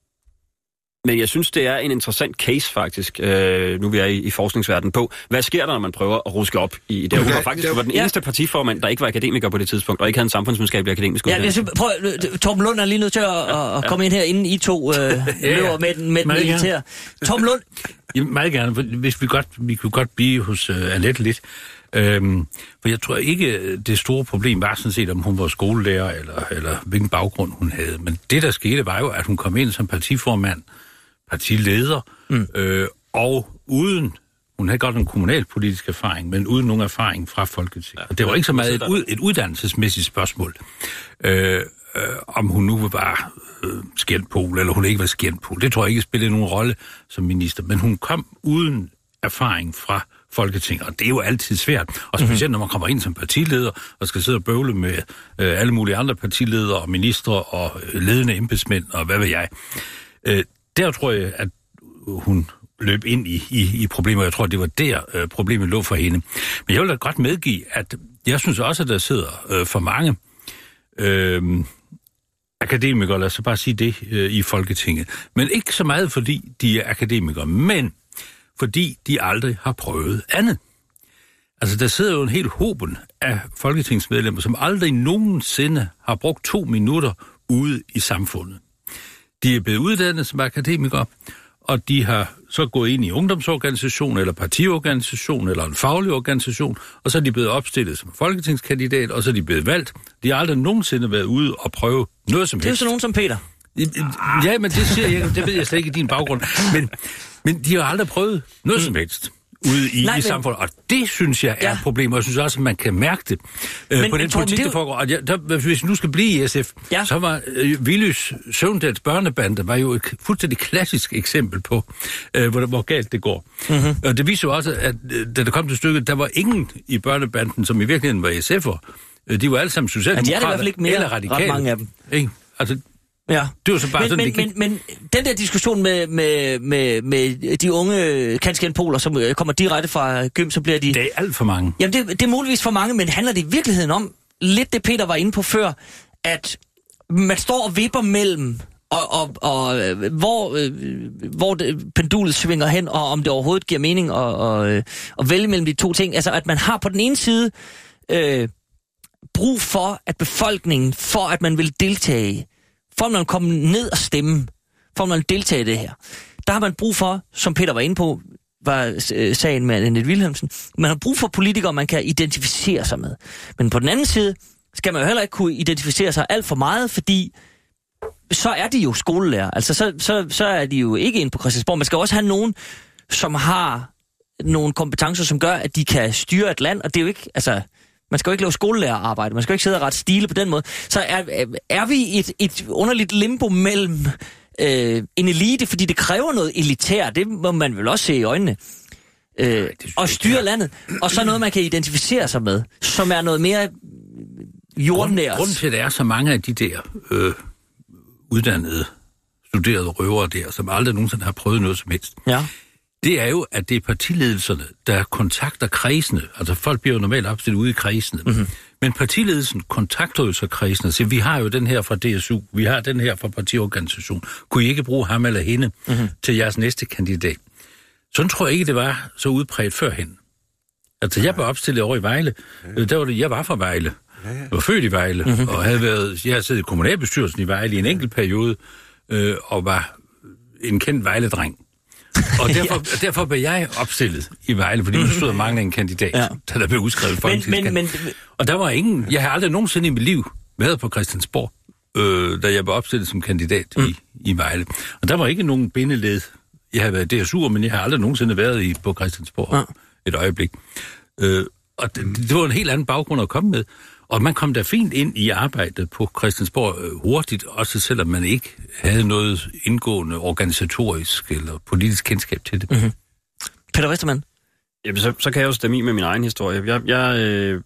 Men jeg synes, det er en interessant case faktisk, øh, nu vi er i, i forskningsverdenen på. Hvad sker der, når man prøver at ruske op i det? Hun var faktisk var den eneste partiformand, der ikke var akademiker på det tidspunkt, og ikke havde en samfundsvidenskabelig akademisk uddannelse. Ja, prøv, Torben Lund er lige nødt til at, at, at komme ind her, inden I to øh, løber med den, med den militære. Torben Lund? Ja, meget gerne, for hvis vi godt, vi kunne godt blive hos uh, Annette lidt. Øhm, for jeg tror ikke, det store problem var sådan set, om hun var skolelærer, eller, eller hvilken baggrund hun havde. Men det, der skete, var jo, at hun kom ind som partiformand, partileder, mm. øh, og uden Hun havde godt en kommunalpolitisk erfaring, men uden nogen erfaring fra Folketinget. Og det var ikke så meget et, ud, et uddannelsesmæssigt spørgsmål, øh, øh, om hun nu var øh, skjendpol, eller hun ikke var skjendpol. Det tror jeg ikke spillede nogen rolle som minister, men hun kom uden erfaring fra Folketinget, og det er jo altid svært. Og specielt mm-hmm. når man kommer ind som partileder, og skal sidde og bøvle med øh, alle mulige andre partiledere, og ministre, og øh, ledende embedsmænd, og hvad ved jeg. Øh, der tror jeg, at hun løb ind i, i, i problemer. Jeg tror, det var der, øh, problemet lå for hende. Men jeg vil da godt medgive, at jeg synes også, at der sidder øh, for mange øh, akademikere, lad os bare sige det, øh, i Folketinget. Men ikke så meget, fordi de er akademikere, men fordi de aldrig har prøvet andet. Altså, der sidder jo en hel hoben af folketingsmedlemmer, som aldrig nogensinde har brugt to minutter ude i samfundet. De er blevet uddannet som akademikere, og de har så gået ind i ungdomsorganisation, eller partiorganisation, eller en faglig organisation, og så er de blevet opstillet som folketingskandidat, og så er de blevet valgt. De har aldrig nogensinde været ude og prøve noget som helst. Det er jo sådan nogen som Peter. Ja, men det siger jeg, det ved jeg slet ikke i din baggrund. Men, men de har aldrig prøvet noget mm. som helst ude i, Nej, i men... samfundet, og det synes jeg er ja. et problem, og jeg synes også, at man kan mærke det øh, men, på den politik, der foregår. Og ja, der, hvis vi nu skal blive i S F, ja. så var øh, Willys Søvndals børnebande var jo et fuldstændig klassisk eksempel på, øh, hvor, hvor galt det går. Mm-hmm. Og det viser jo også, at øh, da der kom til stykket, der var ingen i børnebanden, som i virkeligheden var S F'er. De var alle sammen socialdemokrater ja, eller radikale. Ret mange af dem. Ikke? Altså, ja. Det var så bare men, sådan, men, men, men den der diskussion med, med, med, med de unge kanskjendpoler, som kommer direkte fra gym, så bliver de... Det er alt for mange. Jamen, det, det er muligvis for mange, men handler det i virkeligheden om, lidt det Peter var inde på før, at man står og vipper mellem, og, og, og hvor, hvor det, pendulet svinger hen, og om det overhovedet giver mening at, og, og vælge mellem de to ting. Altså, at man har på den ene side øh, brug for, at befolkningen, for at man vil deltage, for at man kommer ned og stemme, for at man deltager i det her. Der har man brug for, som Peter var inde på, var sagen med Annette Wilhelmsen, man har brug for politikere, man kan identificere sig med. Men på den anden side, skal man jo heller ikke kunne identificere sig alt for meget, fordi så er de jo skolelærer. Altså, så, så, så er de jo ikke inde på Christiansborg. Man skal også have nogen, som har nogle kompetencer, som gør, at de kan styre et land, og det er jo ikke, altså... Man skal jo ikke lave skolelærerarbejde, man skal jo ikke sidde og rette stile på den måde. Så er, er vi i et, et underligt limbo mellem øh, en elite, fordi det kræver noget elitært, det må man vel også se i øjnene, øh, og styre landet, og så noget, man kan identificere sig med, som er noget mere jordnært. Grunden til, at der er så mange af de der øh, uddannede, studerede røvere der, som aldrig nogensinde har prøvet noget som helst, ja. Det er jo, at det er partiledelserne, der kontakter kredsene. Altså folk bliver jo normalt opstillet ude i kredsene. Mm-hmm. Men partiledelsen kontakter jo så kredsene og siger, vi har jo den her fra D S U, vi har den her fra partiorganisation. Kunne I ikke bruge ham eller hende mm-hmm. til jeres næste kandidat? Sådan tror jeg ikke, det var så udbredt førhen. Altså jeg var opstillet over i Vejle. Ja. Der var det, jeg var fra Vejle. Ja, ja. Jeg var født i Vejle, mm-hmm. og havde været, jeg havde siddet i kommunalbestyrelsen i Vejle i en enkelt periode, øh, og var en kendt Vejle-dreng. Og derfor, ja. derfor blev jeg opstillet i Vejle, fordi der stod mange en kandidat, ja. da der blev udskrevet folketingskandidat. Og der var ingen, jeg har aldrig nogensinde i mit liv været på Christiansborg, øh, da jeg blev opstillet som kandidat mm. i, i Vejle. Og der var ikke nogen bindeled. Jeg har været D S U'er, men jeg har aldrig nogensinde været i, på Christiansborg ja. et øjeblik. Øh, og det, det var en helt anden baggrund at komme med. Og man kom da fint ind i arbejdet på Christiansborg øh, hurtigt, også selvom man ikke havde noget indgående organisatorisk eller politisk kendskab til det. Mm-hmm. Peter Westermann? Jamen, så, så kan jeg jo stemme i med min egen historie. Jeg, jeg øh,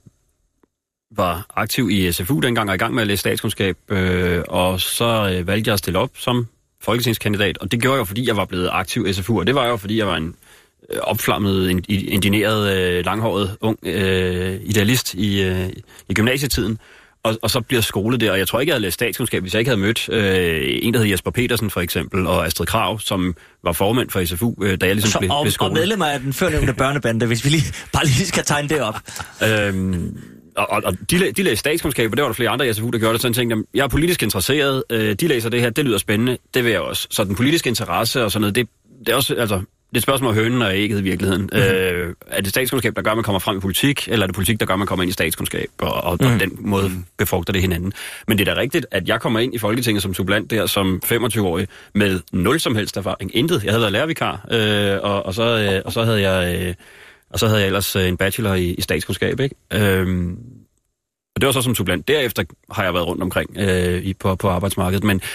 var aktiv i S F U dengang og i gang med at læse statskundskab, øh, og så øh, valgte jeg at stille op som folketingskandidat, og det gjorde jeg, fordi jeg var blevet aktiv S F U, og det var jo, fordi jeg var en opflammet, indineret, øh, langhåret, ung øh, idealist i, øh, i gymnasietiden, og, og så bliver skole der, og jeg tror ikke, jeg havde læst statskundskab, hvis jeg ikke havde mødt øh, en, der hed Jesper Petersen for eksempel, og Astrid Krag, som var formand for S F U, øh, da jeg ligesom så, blev, og, blev skole. Og medlemmer af den førnævnte børnebande, hvis vi lige, bare lige skal tegne det op. øhm, og og de, de læste statskundskab, og det var der flere andre i S F U, der gjorde det, så jeg tænkte, jeg er politisk interesseret, øh, de læser det her, det lyder spændende, det vil jeg også. Så den politiske interesse og sådan noget, det, det er også, altså, det er et spørgsmål om hønen og ægget i virkeligheden. Mm-hmm. Øh, er det statskundskab, der gør, at man kommer frem i politik, eller er det politik, der gør, at man kommer ind i statskundskab, og, og, mm. og den måde befrugter det hinanden? Men det er da rigtigt, at jeg kommer ind i Folketinget som suppleant der som femogtyve-årig med nul som helst erfaring. Intet. Jeg havde været lærervikar, øh, og, og, så, øh, og, så havde jeg, øh, og så havde jeg ellers øh, en bachelor i, i statskundskab, ikke? Øh, og det var så som suppleant. Derefter har jeg været rundt omkring øh, i, på, på arbejdsmarkedet, men,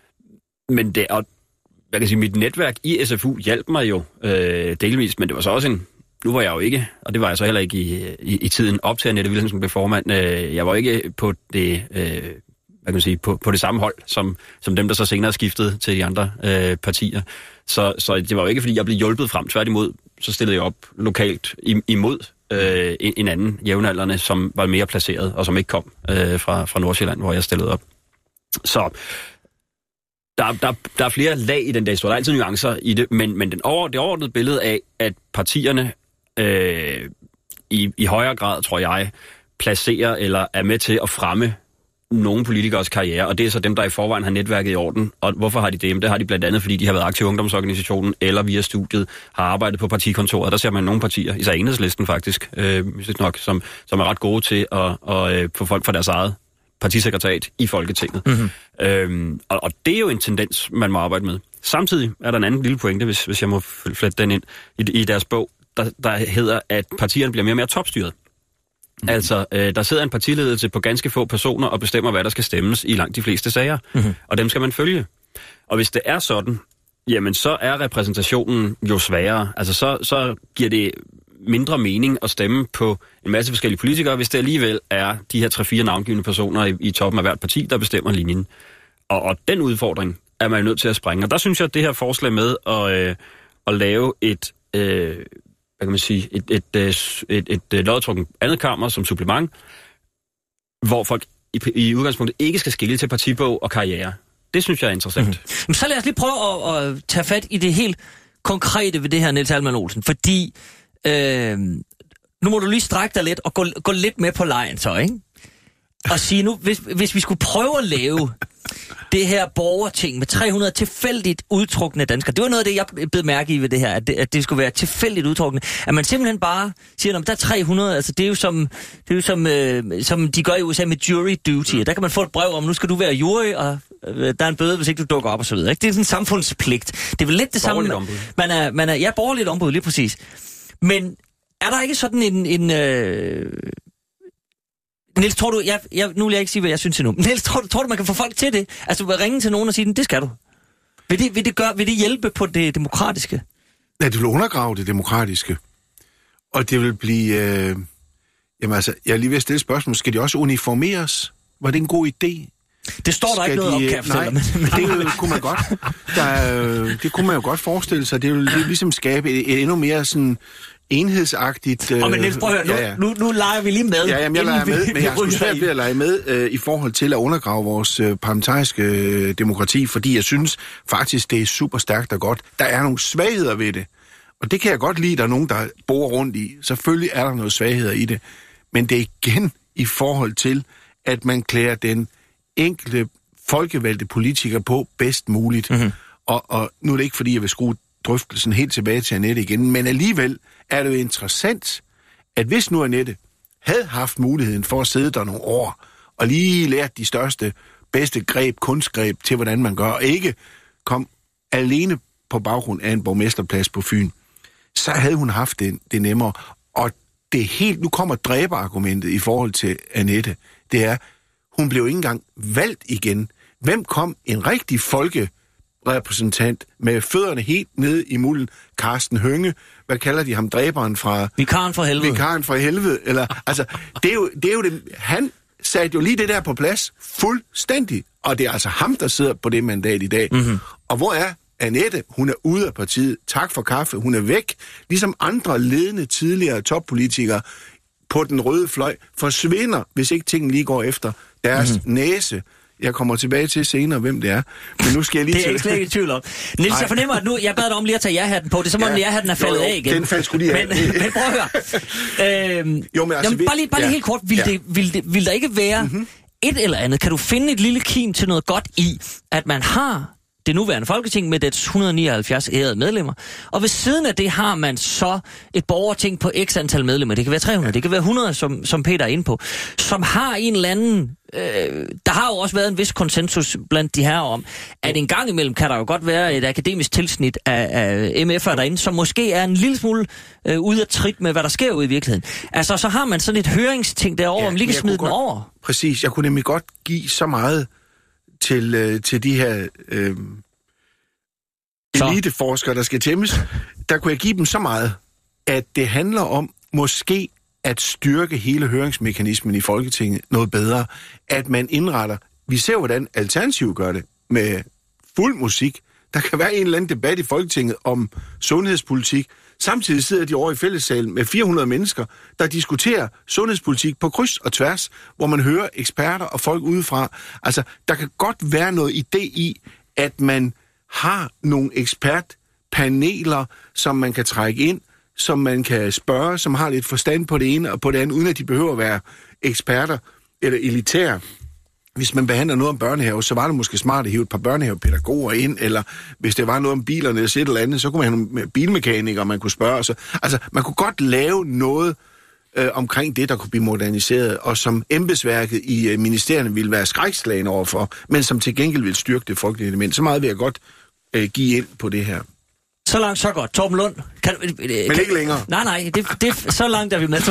men det er... Jeg kan sige, mit netværk i S F U hjalp mig jo øh, delvis, men det var så også en... Nu var jeg jo ikke, og det var jeg så heller ikke i, i, i tiden op til, at Annette Vilhelmsen blev formand. Øh, jeg var ikke på det, øh, hvad kan man sige, på, på det samme hold, som, som dem, der så senere skiftede til de andre øh, partier. Så, så det var jo ikke, fordi jeg blev hjulpet frem. Tværtimod, så stillede jeg op lokalt imod øh, en, en anden jævnaldrende, som var mere placeret, og som ikke kom øh, fra, fra Nordsjælland, hvor jeg stillede op. Så... Der, der, der er flere lag i den der historie. Der er altid nuancer i det, men, men den over, det overordnede billede af, at partierne øh, i, i højere grad, tror jeg, placerer eller er med til at fremme nogle politikers karriere, og det er så dem, der i forvejen har netværket i orden. Og hvorfor har de det? Det har de blandt andet, fordi de har været aktive i ungdomsorganisationen, eller via studiet har arbejdet på partikontoret. Der ser man nogle partier, især Enhedslisten faktisk, øh, nok, som, som er ret gode til at, at, at få folk fra deres eget partisekretariat i Folketinget. Mm-hmm. Øhm, og, og det er jo en tendens, man må arbejde med. Samtidig er der en anden lille pointe, hvis, hvis jeg må flette den ind, i, i deres bog, der, der hedder, at partierne bliver mere og mere topstyret. Mm-hmm. Altså, øh, der sidder en partiledelse på ganske få personer og bestemmer, hvad der skal stemmes i langt de fleste sager. Mm-hmm. Og dem skal man følge. Og hvis det er sådan, jamen så er repræsentationen jo sværere. Altså, så, så giver det mindre mening at stemme på en masse forskellige politikere, hvis det alligevel er de her tre-fire navngivende personer i, i toppen af hvert parti, der bestemmer linjen. Og, og den udfordring er man jo nødt til at springe. Og der synes jeg, at det her forslag med at, øh, at lave et, øh, hvad kan man sige, et, et, et, et, et, et lodtrukken andet kammer som supplement, hvor folk i, i udgangspunktet ikke skal skille til partibog og karriere. Det synes jeg er interessant. Mm-hmm. Men så lad os lige prøve at, at tage fat i det helt konkrete ved det her, Niels Halman Olsen, fordi Øh, nu må du lige strække dig lidt og gå, gå lidt med på lejen så, ikke? Og sige nu, hvis, hvis vi skulle prøve at lave det her borgerting med tre hundrede tilfældigt udtrukne danskere. Det var noget af det, jeg blev mærke i ved det her, at det, at det skulle være tilfældigt udtrukne. At man simpelthen bare siger, at der er tre hundrede, altså det er jo som, det er jo som, øh, som de gør i U S A med jury duty. Der kan man få et brev om, nu skal du være jury, og øh, der er en bøde, hvis ikke du dukker op og så videre. Ikke? Det er sådan en samfundspligt. Det er vel lidt det samme. Man er, man er, ja, borgerligt ombud, lige præcis. Men er der ikke sådan en... en øh... Niels, tror du... Jeg, jeg, nu vil jeg ikke sige, hvad jeg synes endnu. Niels, tror du, tror du, man kan få folk til det? Altså ringe til nogen og sige, det skal du. Vil det, vil det, gøre, vil det hjælpe på det demokratiske? Ja, det vil undergrave det demokratiske. Og det vil blive... Øh... Jamen altså, jeg er lige ved at stille spørgsmål. Skal de også uniformeres? Var det en god idé? Det står der ikke noget om, kan jeg fortælle. Nej, det kunne man godt. Der, det kunne man jo godt forestille sig. Det vil ligesom skabe et, et endnu mere sådan enhedsagtigt... Øh, og men Niels, prøv at høre, nu, ja, ja. nu, nu leger vi lige med. Ja, jamen, jeg leger med, men jeg er svært ved at lege med øh, i forhold til at undergrave vores øh, parlamentariske øh, demokrati, fordi jeg synes faktisk, det er super stærkt og godt. Der er nogle svagheder ved det, og det kan jeg godt lide, der er nogen, der bor rundt i. Selvfølgelig er der noget svagheder i det, men det er igen i forhold til, at man klæder den enkelte folkevalgte politikere på bedst muligt. Mm-hmm. Og, og nu er det ikke, fordi jeg vil skrue drøftelsen helt tilbage til Annette igen, men alligevel er det jo interessant, at hvis nu Annette havde haft muligheden for at sidde der nogle år, og lige lært de største, bedste greb, kunstgreb til, hvordan man gør, og ikke kom alene på baggrund af en borgmesterplads på Fyn, så havde hun haft det, det nemmere. Og det helt, nu kommer dræberargumentet i forhold til Annette, det er, hun blev ikke engang valgt igen. Hvem kom en rigtig folkerepræsentant med fødderne helt nede i mulden? Carsten Hønge. Hvad kalder de ham? Dræberen fra... Vikaren fra helvede. Vikaren fra helvede. Eller, altså, det er jo det. Er jo det. Han satte jo lige det der på plads fuldstændig. Og det er altså ham, der sidder på det mandat i dag. Mm-hmm. Og hvor er Annette? Hun er ude af partiet. Tak for kaffe. Hun er væk. Ligesom andre ledende tidligere toppolitikere på den røde fløj forsvinder, hvis ikke tingene lige går efter deres mm-hmm. næse. Jeg kommer tilbage til senere, hvem det er. Men nu skal jeg lige det er jeg slet ikke i tvivl om. Niels, jeg fornemmer, at nu, jeg bad dig om lige at tage ja-hatten på. Det er som om, ja, ja-hatten er faldet jo, jo, af igen. Den faldt sgu lige af. Men, men prøv at høre. Øhm, jo, men altså, jamen, bare lige, bare lige ja. helt kort. Vil, ja. det, vil, det, vil der ikke være mm-hmm. et eller andet? Kan du finde et lille kim til noget godt i, at man har det nuværende Folketing med dets et hundrede og nioghalvfjerds ærede medlemmer. Og ved siden af det har man så et borgerting på x antal medlemmer. Det kan være tre hundrede, det kan være hundrede, som, som Peter er inde på, som har en eller anden... Øh, der har jo også været en vis konsensus blandt de her om, at en gang imellem kan der jo godt være et akademisk tilsnit af, af M F'er derinde, som måske er en lille smule øh, ude af trit med, hvad der sker ude i virkeligheden. Altså, så har man sådan et høringsting derovre, ja, om lige kan smide den godt, over. Præcis, jeg kunne nemlig godt give så meget til, øh, til de her øh, eliteforskere, der skal tæmmes. Der kunne jeg give dem så meget, at det handler om måske at styrke hele høringsmekanismen i Folketinget noget bedre, at man indretter. Vi ser, hvordan Alternativet gør det med fuld musik. Der kan være en eller anden debat i Folketinget om sundhedspolitik. Samtidig sidder de over i fællessalen med fire hundrede mennesker, der diskuterer sundhedspolitik på kryds og tværs, hvor man hører eksperter og folk udefra. Altså, der kan godt være noget idé i, at man har nogle ekspertpaneler, som man kan trække ind, som man kan spørge, som har lidt forstand på det ene og på det andet, uden at de behøver at være eksperter eller elitære. Hvis man behandler noget om børnehave, så var det måske smart at hive et par børnehavepædagoger ind, eller hvis det var noget om bilerne eller et eller andet, så kunne man have nogle bilmekanikere, man kunne spørge. Så, altså, man kunne godt lave noget øh, omkring det, der kunne blive moderniseret, og som embedsværket i øh, ministerierne ville være skrækslagen overfor, men som til gengæld ville styrke det folkelige element. Så meget vil jeg godt øh, give ind på det her. Så langt, så godt. Torben Lund. Kan, øh, Men kan, ikke længere. Nej, nej. Det, det, så langt er vi med.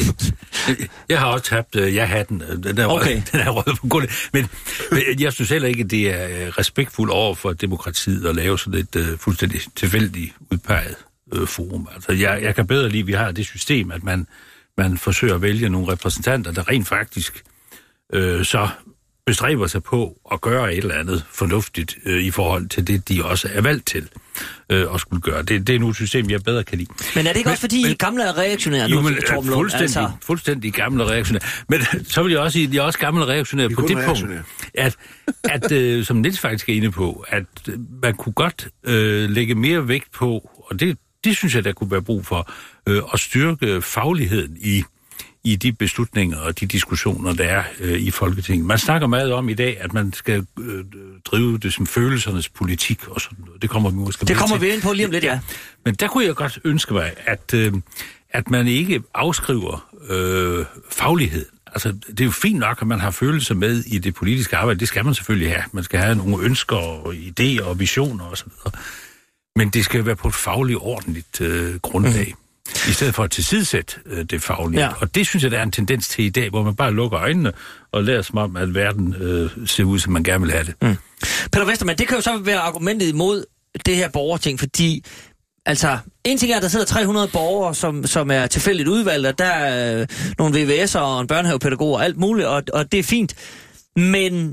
Jeg har også tabt uh, ja-hatten. Den er okay. rød, den er rød på gulvet. Men, men jeg synes heller ikke, at det er respektfuldt over for demokratiet at lave sådan et uh, fuldstændig tilfældigt udpeget uh, forum. Altså, jeg, jeg kan bedre lide, at vi har det system, at man, man forsøger at vælge nogle repræsentanter, der rent faktisk uh, så bestræber sig på at gøre et eller andet fornuftigt øh, i forhold til det, de også er valgt til øh, at skulle gøre. Det, det er nu et system, jeg bedre kan lide. Men er det ikke men, også, fordi men, I gamle er reaktionære nu, Torben Lund? Fuldstændig, altså... fuldstændig gamle reaktionære. Men så vil jeg også sige, at de er også gamle reaktionære på det punkt, at, at øh, som Niels faktisk er inde på, at man kunne godt øh, lægge mere vægt på, og det, det synes jeg, der kunne være brug for, øh, at styrke fagligheden i i de beslutninger og de diskussioner, der er øh, i Folketinget. Man snakker meget om i dag, at man skal øh, drive det som følelsernes politik og sådan noget. Det kommer vi måske Det kommer til. vi ind på lige om lidt, ja. Men der kunne jeg godt ønske mig, at, øh, at man ikke afskriver øh, faglighed. Altså, det er jo fint nok, at man har følelser med i det politiske arbejde. Det skal man selvfølgelig have. Man skal have nogle ønsker og idéer og visioner og så videre. Men det skal være på et fagligt ordentligt øh, grundlag. Mm. I stedet for at tilsidesætte øh, det faglige. Ja. Og det synes jeg, der er en tendens til i dag, hvor man bare lukker øjnene og lærer som om, at verden øh, ser ud, som man gerne vil have det. Mm. Peter Westermann, det kan jo så være argumentet imod det her borgerting, fordi altså, en ting er, at der sidder tre hundrede borgere, som, som er tilfældigt udvalgt, og der er øh, nogle V V S'er og en børnehavepædagog og alt muligt, og, og det er fint. Men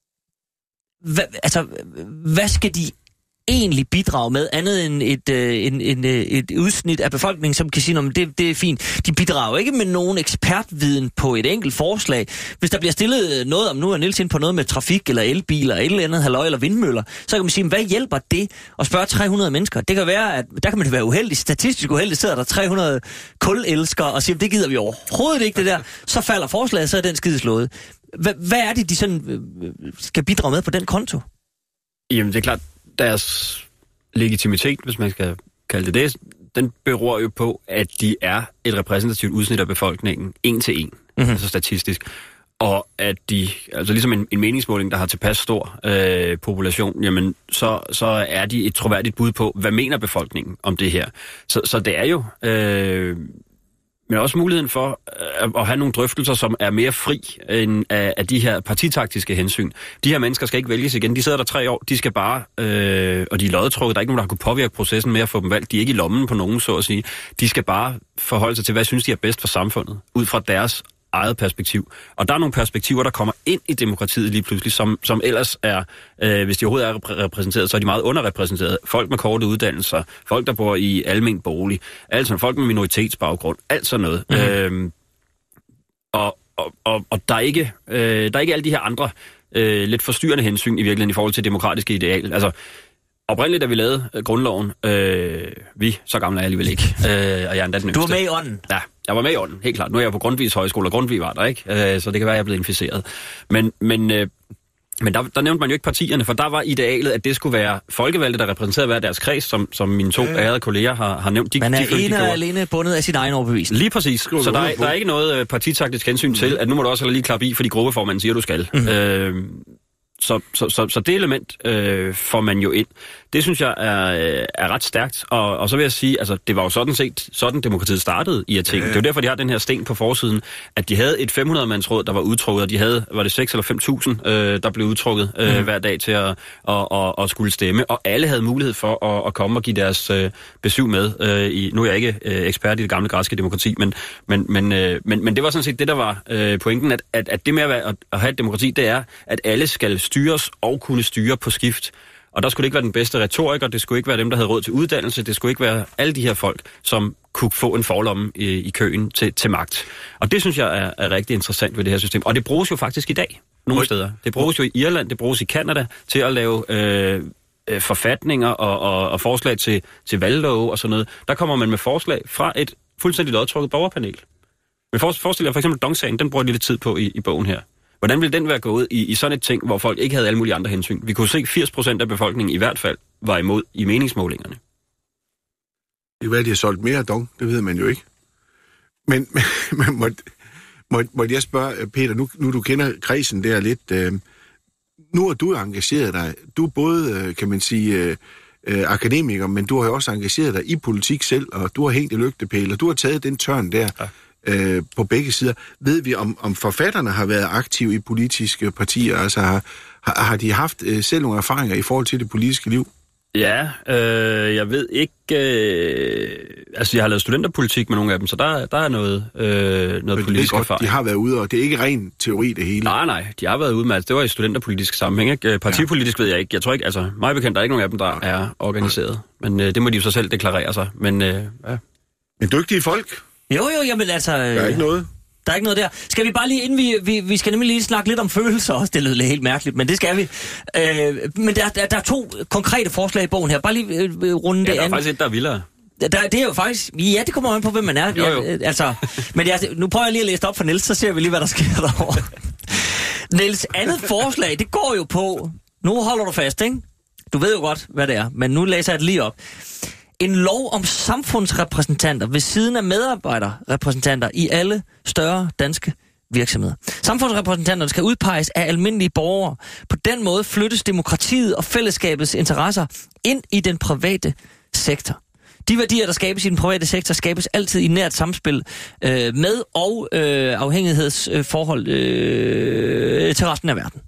hva, altså, hvad skal de egentlig bidrage med, andet end et, øh, en, en, et udsnit af befolkningen, som kan sige, at det, det er fint. De bidrager ikke med nogen ekspertviden på et enkelt forslag. Hvis der bliver stillet noget om, nu er Niels ind på noget med trafik, eller elbiler, eller et eller andet, halløj, eller vindmøller, så kan man sige, hvad hjælper det at spørge tre hundrede mennesker? Det kan være, at der kan man være uheldig, statistisk uheldig, sidder der tre hundrede kulelskere og siger, det gider vi overhovedet ikke, det der. Så falder forslaget, så er den skide slået. Hvad er det, de sådan skal bidrage med på den konto? Jamen, det er klart, deres legitimitet, hvis man skal kalde det det, den beror jo på, at de er et repræsentativt udsnit af befolkningen, en til en, mm-hmm. altså statistisk. Og at de, altså ligesom en, en meningsmåling, der har tilpas stor øh, population, jamen så, så er de et troværdigt bud på, hvad mener befolkningen om det her. Så, så det er jo... Øh, men også muligheden for øh, at have nogle drøftelser, som er mere fri end af, af de her partitaktiske hensyn. De her mennesker skal ikke vælges igen. De sidder der tre år. De skal bare, øh, og de er loddetrukket. Der er ikke nogen, der har kunnet påvirke processen med at få dem valgt. De er ikke i lommen på nogen, så at sige. De skal bare forholde sig til, hvad synes de er bedst for samfundet, ud fra deres eget perspektiv. Og der er nogle perspektiver, der kommer ind i demokratiet lige pludselig, som, som ellers er, øh, hvis de overhovedet er repræsenteret, så er de meget underrepræsenteret. Folk med korte uddannelser, folk, der bor i almen bolig, altså folk med minoritetsbaggrund, alt sådan noget. Mm-hmm. Øhm, og, og, og, og der er ikke, øh, der er ikke alle de her andre øh, lidt forstyrrende hensyn i virkeligheden i forhold til demokratiske ideal. Altså, oprindeligt, da vi lavede øh, grundloven, øh, vi, så gamle er jeg alligevel ikke, øh, og jeg er endda den yngste. Du var med i ånden? Ja, jeg var med i ånden, helt klart. Nu er jeg på Grundtvigs højskole, og Grundtvig var der, ikke? Øh, så det kan være, at jeg er blevet inficeret. Men, men øh, Men der, der nævnte man jo ikke partierne, for der var idealet, at det skulle være folkevalgte, der repræsenterede hver deres kreds, som, som mine to ærede kolleger har, har nævnt. De, man er de, ene de og alene bundet af sin egen overbevisning. Lige præcis. Så der er, der er ikke noget partitaktisk hensyn til, at nu må du også lige klappe i, fordi gruppeformanden siger, du skal. Mm. Øh, Så, så, så, så det element øh, får man jo ind. Det synes jeg er, er ret stærkt. Og, og så vil jeg sige, altså det var jo sådan set, sådan demokratiet startede i Athen. Ja. Det er jo derfor, de har den her sten på forsiden, at de havde et fem hundrede mandsråd, der var udtrukket, og de havde, var det seks eller fem tusind, øh, der blev udtrukket øh, mm. hver dag til at og, og, og skulle stemme. Og alle havde mulighed for at, at komme og give deres øh, besøg med. Øh, i, nu er jeg ikke øh, ekspert i det gamle græske demokrati, men, men, men, øh, men, men det var sådan set det, der var øh, pointen, at, at, at det med at, være, at, at have et demokrati, det er, at alle skal styres og kunne styre på skift. Og der skulle det ikke være den bedste retoriker, det skulle ikke være dem, der havde råd til uddannelse, det skulle ikke være alle de her folk, som kunne få en forlomme i, i køen til, til magt. Og det synes jeg er, er rigtig interessant ved det her system. Og det bruges jo faktisk i dag, nogle steder. Det bruges jo i Irland, det bruges i Canada til at lave øh, øh, forfatninger og, og, og forslag til, til valglove og sådan noget. Der kommer man med forslag fra et fuldstændig lodtrukket borgerpanel. Men for, forestil jer for eksempel Dong-sagen, den bruger jeg lidt tid på i, i bogen her. Hvordan ville den være gået i, i sådan et ting, hvor folk ikke havde alle mulige andre hensyn? Vi kunne se, at firs procent af befolkningen i hvert fald var imod i meningsmålingerne. Det er hvad, de har solgt mere af Dong, det ved man jo ikke. Men, men må, må, må jeg spørge, Peter, nu, nu du kender kredsen der lidt, øh, nu har du engageret dig, du er både, kan man sige, øh, øh, akademiker, men du har jo også engageret dig i politik selv, og du har hængt i lygtepæl, og du har taget den tørn der. Ja. Øh, på begge sider. Ved vi, om, om forfatterne har været aktive i politiske partier? Altså, har, har, har de haft øh, selv nogle erfaringer i forhold til det politiske liv? Ja, øh, jeg ved ikke... Øh, altså, jeg har lavet studenterpolitik med nogle af dem, så der, der er noget, øh, noget politisk erfaring. De har været ude, og det er ikke ren teori, det hele. Nej, nej, de har været ude med, altså, det var i studenterpolitisk sammenhæng, ikke? Partipolitisk ja. ved jeg ikke. Jeg tror ikke, altså, mig bekendt, der er ikke nogen af dem, der nej. er organiseret. Men øh, det må de jo så selv deklarere sig. Men, øh, ja. Men dygtige folk... Jo, jo, jamen altså... Der er ikke noget. Der er ikke noget der. Skal vi bare lige, inden vi, vi, vi skal nemlig lige snakke lidt om følelser også, det lyder helt mærkeligt, men det skal vi. Øh, men der, der, der er to konkrete forslag i bogen her. Bare lige øh, runde ja, det an. Ja, der er an. faktisk et, der er vildere. Der, det er jo faktisk... Ja, det kommer an på, hvem man er. Jo, jo. Ja, altså, men jeg, nu prøver jeg lige at læse op for Niels, så ser vi lige, hvad der sker derovre. Niels, andet forslag, det går jo på... Nu holder du fast, ikke? Du ved jo godt, hvad det er, men nu læser jeg det lige op. En lov om samfundsrepræsentanter ved siden af medarbejderrepræsentanter i alle større danske virksomheder. Samfundsrepræsentanterne skal udpeges af almindelige borgere. På den måde flyttes demokratiet og fællesskabets interesser ind i den private sektor. De værdier, der skabes i den private sektor, skabes altid i nært samspil øh, med og øh, afhængighedsforhold øh, til resten af verden.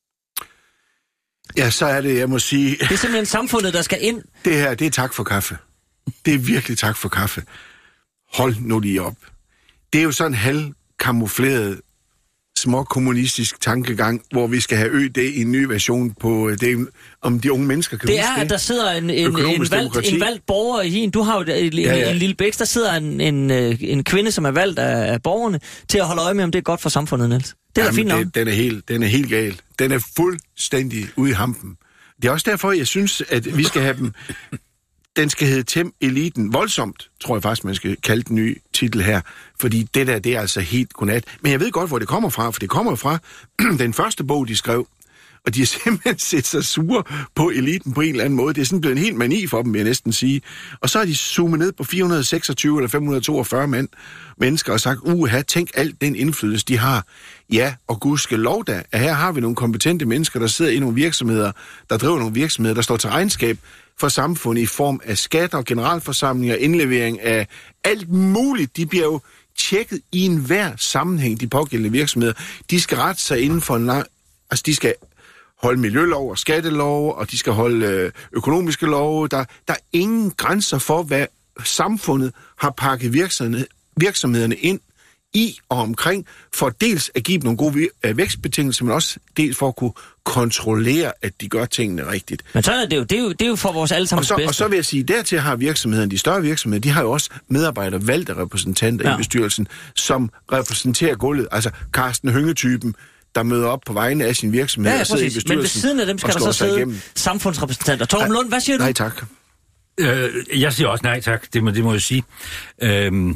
Ja, så er det, jeg må sige... Det er simpelthen samfundet, der skal ind. Det her, det er tak for kaffe. Det er virkelig tak for kaffe. Hold nu lige op. Det er jo sådan en halvkamufleret, småkommunistisk tankegang, hvor vi skal have øget det i en ny version på det, om de unge mennesker kan det huske er, det. At der sidder en, en, en, valgt, en valgt borger i en. Du har jo en, ja, ja. en lille bæks, der sidder en, en, en kvinde, som er valgt af, af borgerne, til at holde øje med, om det er godt for samfundet, Niels. Det er da fint nok. Den er helt, den er helt gal. Den er fuldstændig ude i hampen. Det er også derfor, jeg synes, at vi skal have dem... Den skal hedde Tem Eliten. Voldsomt, tror jeg faktisk, man skal kalde den nye titel her. Fordi det der, det er altså helt godnat. Men jeg ved godt, hvor det kommer fra, for det kommer fra den første bog, de skrev. Og de har simpelthen set sig sure på eliten på en eller anden måde. Det er sådan blevet en helt mani for dem, vil jeg næsten sige. Og så har de zoomet ned på fire hundrede og seksogtyve eller fem hundrede og toogfyrre mand, mennesker og sagt, uha, tænk alt den indflydelse, de har. Ja, og gudskelov da, at her har vi nogle kompetente mennesker, der sidder i nogle virksomheder, der driver nogle virksomheder, der står til regnskab for samfundet i form af skatter, generalforsamlinger, indlevering af alt muligt. De bliver jo tjekket i enhver sammenhæng, de pågældende virksomheder. De skal rette sig inden for en lang... Altså, de skal holde miljølov og skattelov, og de skal holde øh, økonomiske love. Der, der er ingen grænser for, hvad samfundet har pakket virksomhederne, virksomhederne ind i og omkring, for dels at give dem nogle gode vækstbetingelser, men også dels for at kunne kontrollere, at de gør tingene rigtigt. Men så er det jo, det er jo, det er jo for vores allesammens bedste. Og så vil jeg sige, dertil har virksomheden, de større virksomheder, de har jo også medarbejdere, valgte repræsentanter ja. i bestyrelsen, som repræsenterer gulvet. Altså Carsten Hønge-typen, der møder op på vegne af sin virksomhed ja, ja, og sidder i bestyrelsen. Men ved siden af dem skal der så sidde igennem. Samfundsrepræsentanter. Torben Lund, hvad siger du? Nej tak. Øh, jeg siger også nej tak, det må, det må jeg sige. Øhm,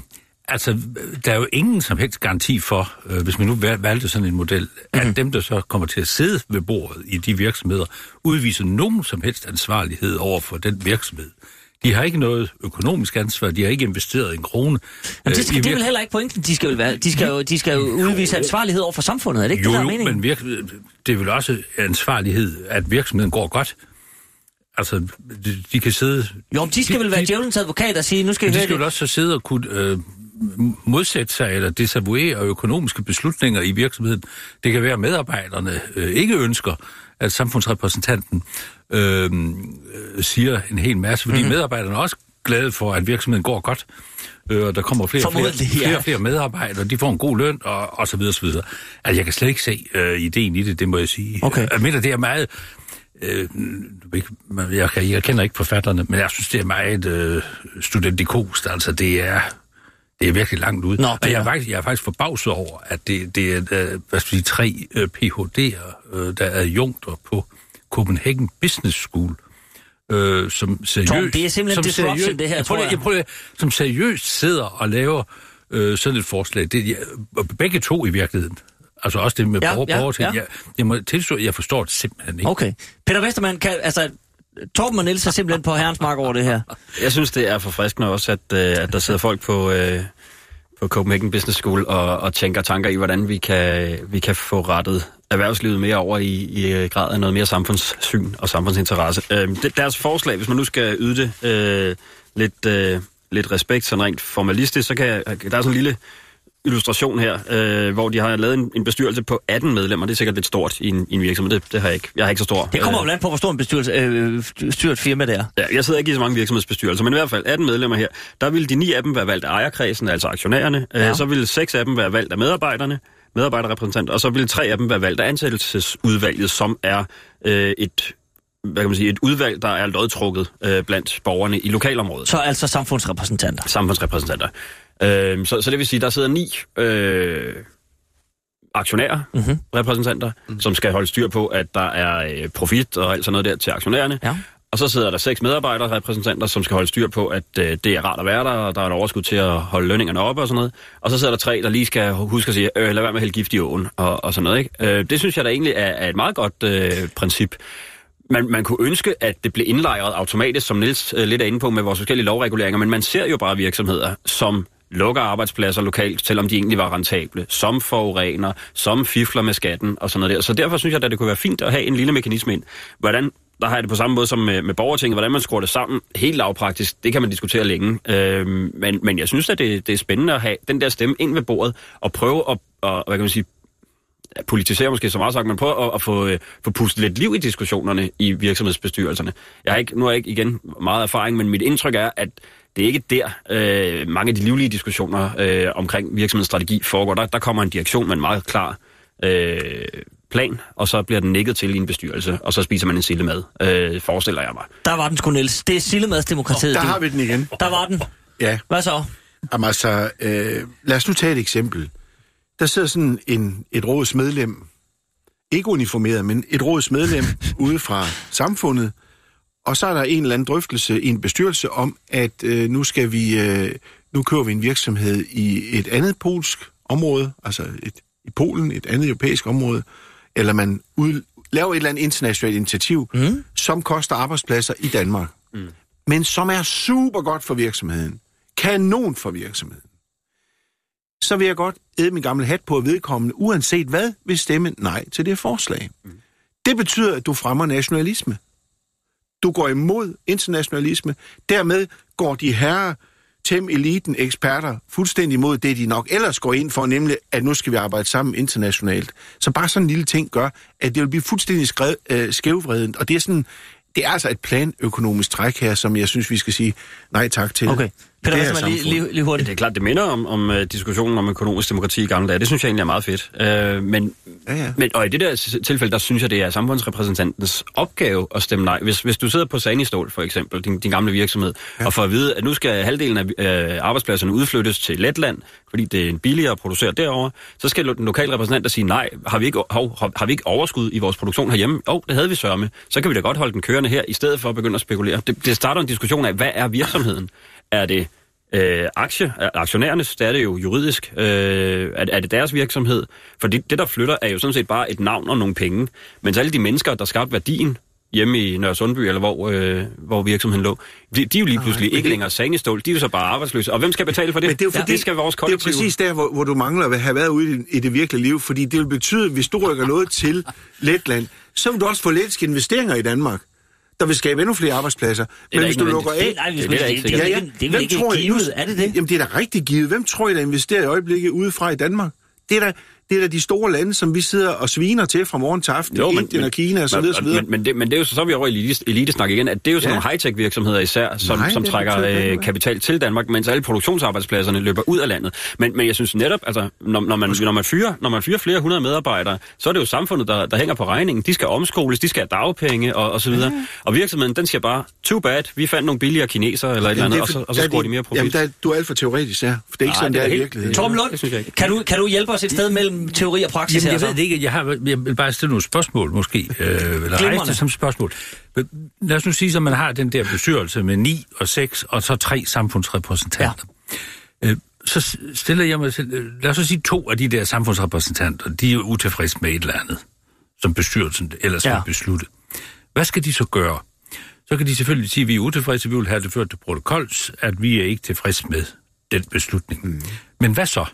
Altså, der er jo ingen som helst garanti for, øh, hvis man nu valgte sådan en model, mm-hmm. at dem, der så kommer til at sidde ved bordet i de virksomheder, udviser nogen som helst ansvarlighed over for den virksomhed. De har ikke noget økonomisk ansvar, de har ikke investeret en krone. Men det, skal, øh, det er vel heller ikke pointen. De skal, være, de skal jo, de skal jo udvise ansvarlighed over for samfundet, er det ikke jo, det, der er jo, meningen? Men virke, det er vel også ansvarlighed, at virksomheden går godt. Altså, de, de kan sidde... Jo, men de skal de, vel være de, djævelens advokat og sige, nu skal vi de høre skal det. vel også så sidde og kunne øh, modsætte sig eller desavouere økonomiske beslutninger i virksomheden. Det kan være, at medarbejderne øh, ikke ønsker, at samfundsrepræsentanten øh, øh, siger en hel masse, fordi mm-hmm. medarbejderne er også glade for, at virksomheden går godt. Øh, og der kommer flere og flere, flere, flere medarbejdere, de får en god løn, og, og så videre, så videre. Altså, jeg kan slet ikke se øh, ideen i det, det må jeg sige. Okay. Jeg mener, det er meget... Øh, jeg, jeg, jeg kender ikke forfatterne, men jeg synes, det er meget øh, studentikost. Altså, det er, det er virkelig langt ud. Nå, og jeg er, faktisk, jeg er faktisk forbavset over, at det, det er øh, hvad skal vi sige, tre øh, P H D'er, øh, der er adjunkter på Copenhagen Business School, øh, som seriøst... Tom, det er simpelthen disruption, seriøst, det her, jeg tror prøver, jeg. jeg prøver, som seriøst sidder og laver øh, sådan et forslag. Det, jeg, begge to i virkeligheden. Altså også det med ja, borger, ja, borgerting. ja. Jeg, jeg må tilstå, at jeg forstår det simpelthen ikke. Okay. Peter Westermann, kan, altså, Torben og Niels er simpelthen på herrens mark over det her. Jeg synes, det er forfriskende også, at, øh, at der sidder folk på, øh, på Copenhagen Business School og, og tænker tanker i, hvordan vi kan, vi kan få rettet erhvervslivet mere over i, i grad af noget mere samfundssyn og samfundsinteresse. Øh, det, deres forslag, hvis man nu skal yde det øh, lidt, øh, lidt respekt, sådan rent formalistisk, så kan jeg, der er sådan en lille illustration her, øh, hvor de har lavet en, en bestyrelse på atten medlemmer. Det er sikkert lidt stort i en, i en virksomhed. Det, det har jeg ikke. Jeg har ikke så stor. Det kommer jo land på, hvor stor en bestyrelse, øh, styret firma der. Ja, jeg sidder ikke i så mange virksomhedsbestyrelser, men i hvert fald atten medlemmer her. Der ville de ni af dem være valgt af ejerkredsen, altså aktionærerne. Ja. Øh, så ville seks af dem være valgt af medarbejderne, medarbejderrepræsentanter, og så ville tre af dem være valgt af ansættelsesudvalget, som er øh, et hvad kan man sige, et udvalg, der er lodtrukket øh, blandt borgerne i lokalområdet. Så altså samfundsrepræsentanter. Samfundsrepræsentanter. Øh, så, så det vil sige, der sidder ni øh, aktionærer, mm-hmm. repræsentanter, mm-hmm. som skal holde styr på, at der er øh, profit og alt sådan noget der til aktionærerne. Ja. Og så sidder der seks medarbejderrepræsentanter, som skal holde styr på, at øh, det er rart at være der, og der er et overskud til at holde lønningerne oppe og sådan noget. Og så sidder der tre, der lige skal huske at sige, øh, lad være med at hælde gift i åen og, og sådan noget. Ikke? Øh, det synes jeg da egentlig er, er et meget godt øh, princip. Man, man kunne ønske, at det blev indlejret automatisk, som Niels øh, lidt er inde på med vores forskellige lovreguleringer, men man ser jo bare virksomheder, som lukker arbejdspladser lokalt, selvom de egentlig var rentable, som forurener, som fifler med skatten og sådan noget der. Så derfor synes jeg, at det kunne være fint at have en lille mekanisme ind. Hvordan, der har jeg det på samme måde som med, med borgertinget, hvordan man skruer det sammen, helt lavpraktisk, det kan man diskutere længe. Øh, men, men jeg synes, at det, det er spændende at have den der stemme ind ved bordet og prøve at, og, hvad kan man sige, politisere måske så meget sagt, men prøve at, at få, uh, få pustet lidt liv i diskussionerne i virksomhedsbestyrelserne. Jeg har ikke, nu har jeg ikke igen meget erfaring, men mit indtryk er, at det er ikke der, øh, mange af de livlige diskussioner øh, omkring virksomhedsstrategi foregår. Der, der kommer en direktion med en meget klar øh, plan, og så bliver den nikket til i en bestyrelse, og så spiser man en sillemad, øh, forestiller jeg mig. Der var den sgu, Niels. Det er sillemadsdemokratiet. Der har vi den igen. Der var den. Ja. Hvad så? Jamen altså, øh, lad os nu tage et eksempel. Der sidder sådan en, et rådsmedlem, ikke uniformeret, men et rådsmedlem ude fra samfundet, og så er der en eller anden drøftelse i en bestyrelse om, at øh, nu skal vi, øh, nu kører vi en virksomhed i et andet polsk område, altså et, i Polen, et andet europæisk område, eller man ud, laver et eller andet internationalt initiativ, mm. som koster arbejdspladser i Danmark, mm. men som er super godt for virksomheden, kanon for virksomheden. Så vil jeg godt æde min gamle hat på at vedkommende, uanset hvad, vil stemme nej til det forslag. Mm. Det betyder, at du fremmer nationalisme. Du går imod internationalisme. Dermed går de herrer, tem, eliten, eksperter fuldstændig imod det, de nok ellers går ind for, nemlig at nu skal vi arbejde sammen internationalt. Så bare sådan en lille ting gør, at det vil blive fuldstændig skrev, øh, skævvredent. Og det er sådan, det er altså et planøkonomisk træk her, som jeg synes, vi skal sige nej tak til. Okay. Peter, det er lige, lige, lige hurtigt. Det er klart, det minder om, om uh, diskussionen om økonomisk demokrati i gamle dage. Det synes jeg egentlig er meget fedt. Uh, men, ja, ja. men og i det der tilfælde, der synes jeg, det er samfundsrepræsentantens opgave at stemme nej. Hvis, hvis du sidder på Sanistål, for eksempel, din, din gamle virksomhed, ja. og får at vide, at nu skal halvdelen af uh, arbejdspladserne udflyttes til Letland, fordi det er billigere at producere derovre, så skal den lokale repræsentant sige nej. Har vi ikke, har, har vi ikke overskud i vores produktion herhjemme? Jo, oh, det havde vi sørme. Så kan vi da godt holde den kørende her, i stedet for at begynde at spekulere. Det, det starter en diskussion af, hvad er virksomheden? Er det Øh, aktie, aktionærernes, det er det jo juridisk. Øh, er, er det deres virksomhed? For det, det, der flytter, er jo sådan set bare et navn og nogle penge. Mens alle de mennesker, der skabte værdien hjemme i Nørre Sundby, eller hvor, øh, hvor virksomheden lå, de, de er jo lige pludselig Nej, ikke det... længere sagnestål, de er jo så bare arbejdsløse. Og hvem skal betale for det? Men det er jo fordi, det skal vores kollektiv. Det er præcis der, hvor, hvor du mangler at have været ude i, i det virkelige liv, fordi det vil betyde, hvis du rykker noget til Letland, så vil du også få lettiske investeringer i Danmark, der vil skabe endnu flere arbejdspladser. Men hvis du lukker af... Det er det, det, det, det, det, det er ikke givet, er det det? Jamen, det er da rigtig givet. Hvem tror I, der investerer i øjeblikket udefra i Danmark? Det er da... Det er da de store lande, som vi sidder og sviner til fra morgen til aften, jo, men, Indien og Kina og så videre. Men, men, men, det, men det er jo så, så er vi over i elite, elitesnak igen, at det er jo sådan ja. nogle high-tech virksomheder især, som, Nej, som trækker øh, kapital til Danmark, mens alle produktionsarbejdspladserne løber ud af landet. Men, men jeg synes netop, altså, når, når, man, når, man fyrer, når man fyrer flere hundrede medarbejdere, så er det jo samfundet, der, der hænger på regningen. De skal omskoles, de skal have dagpenge og, og så videre. Ja. Og virksomheden, den siger bare, too bad, vi fandt nogle billigere kinesere eller et eller andet, og så, og så skruer de mere profit. Jamen, der, du er alt for teoretisk, ja. For det er ikke sådan, det er i virkeligheden. Torben Lund, kan du, kan du hjælpe os et sted mellem teori og praksis? Jamen, jeg ved det ikke. Jeg, har, jeg vil bare stille nogle spørgsmål, måske. Øh, eller rejse det som spørgsmål. Lad os nu sige, at man har den der bestyrelse med ni og seks og så tre samfundsrepræsentanter. Ja. Øh, så stiller jeg mig til... Lad os så sige, to af de der samfundsrepræsentanter, de er utilfredse med et eller andet, som bestyrelsen ellers ja. har besluttet. Hvad skal de så gøre? Så kan de selvfølgelig sige, at vi er utilfredse, vi vil have det ført til protokols, at vi er ikke tilfredse med den beslutning. Mm. Men hvad så?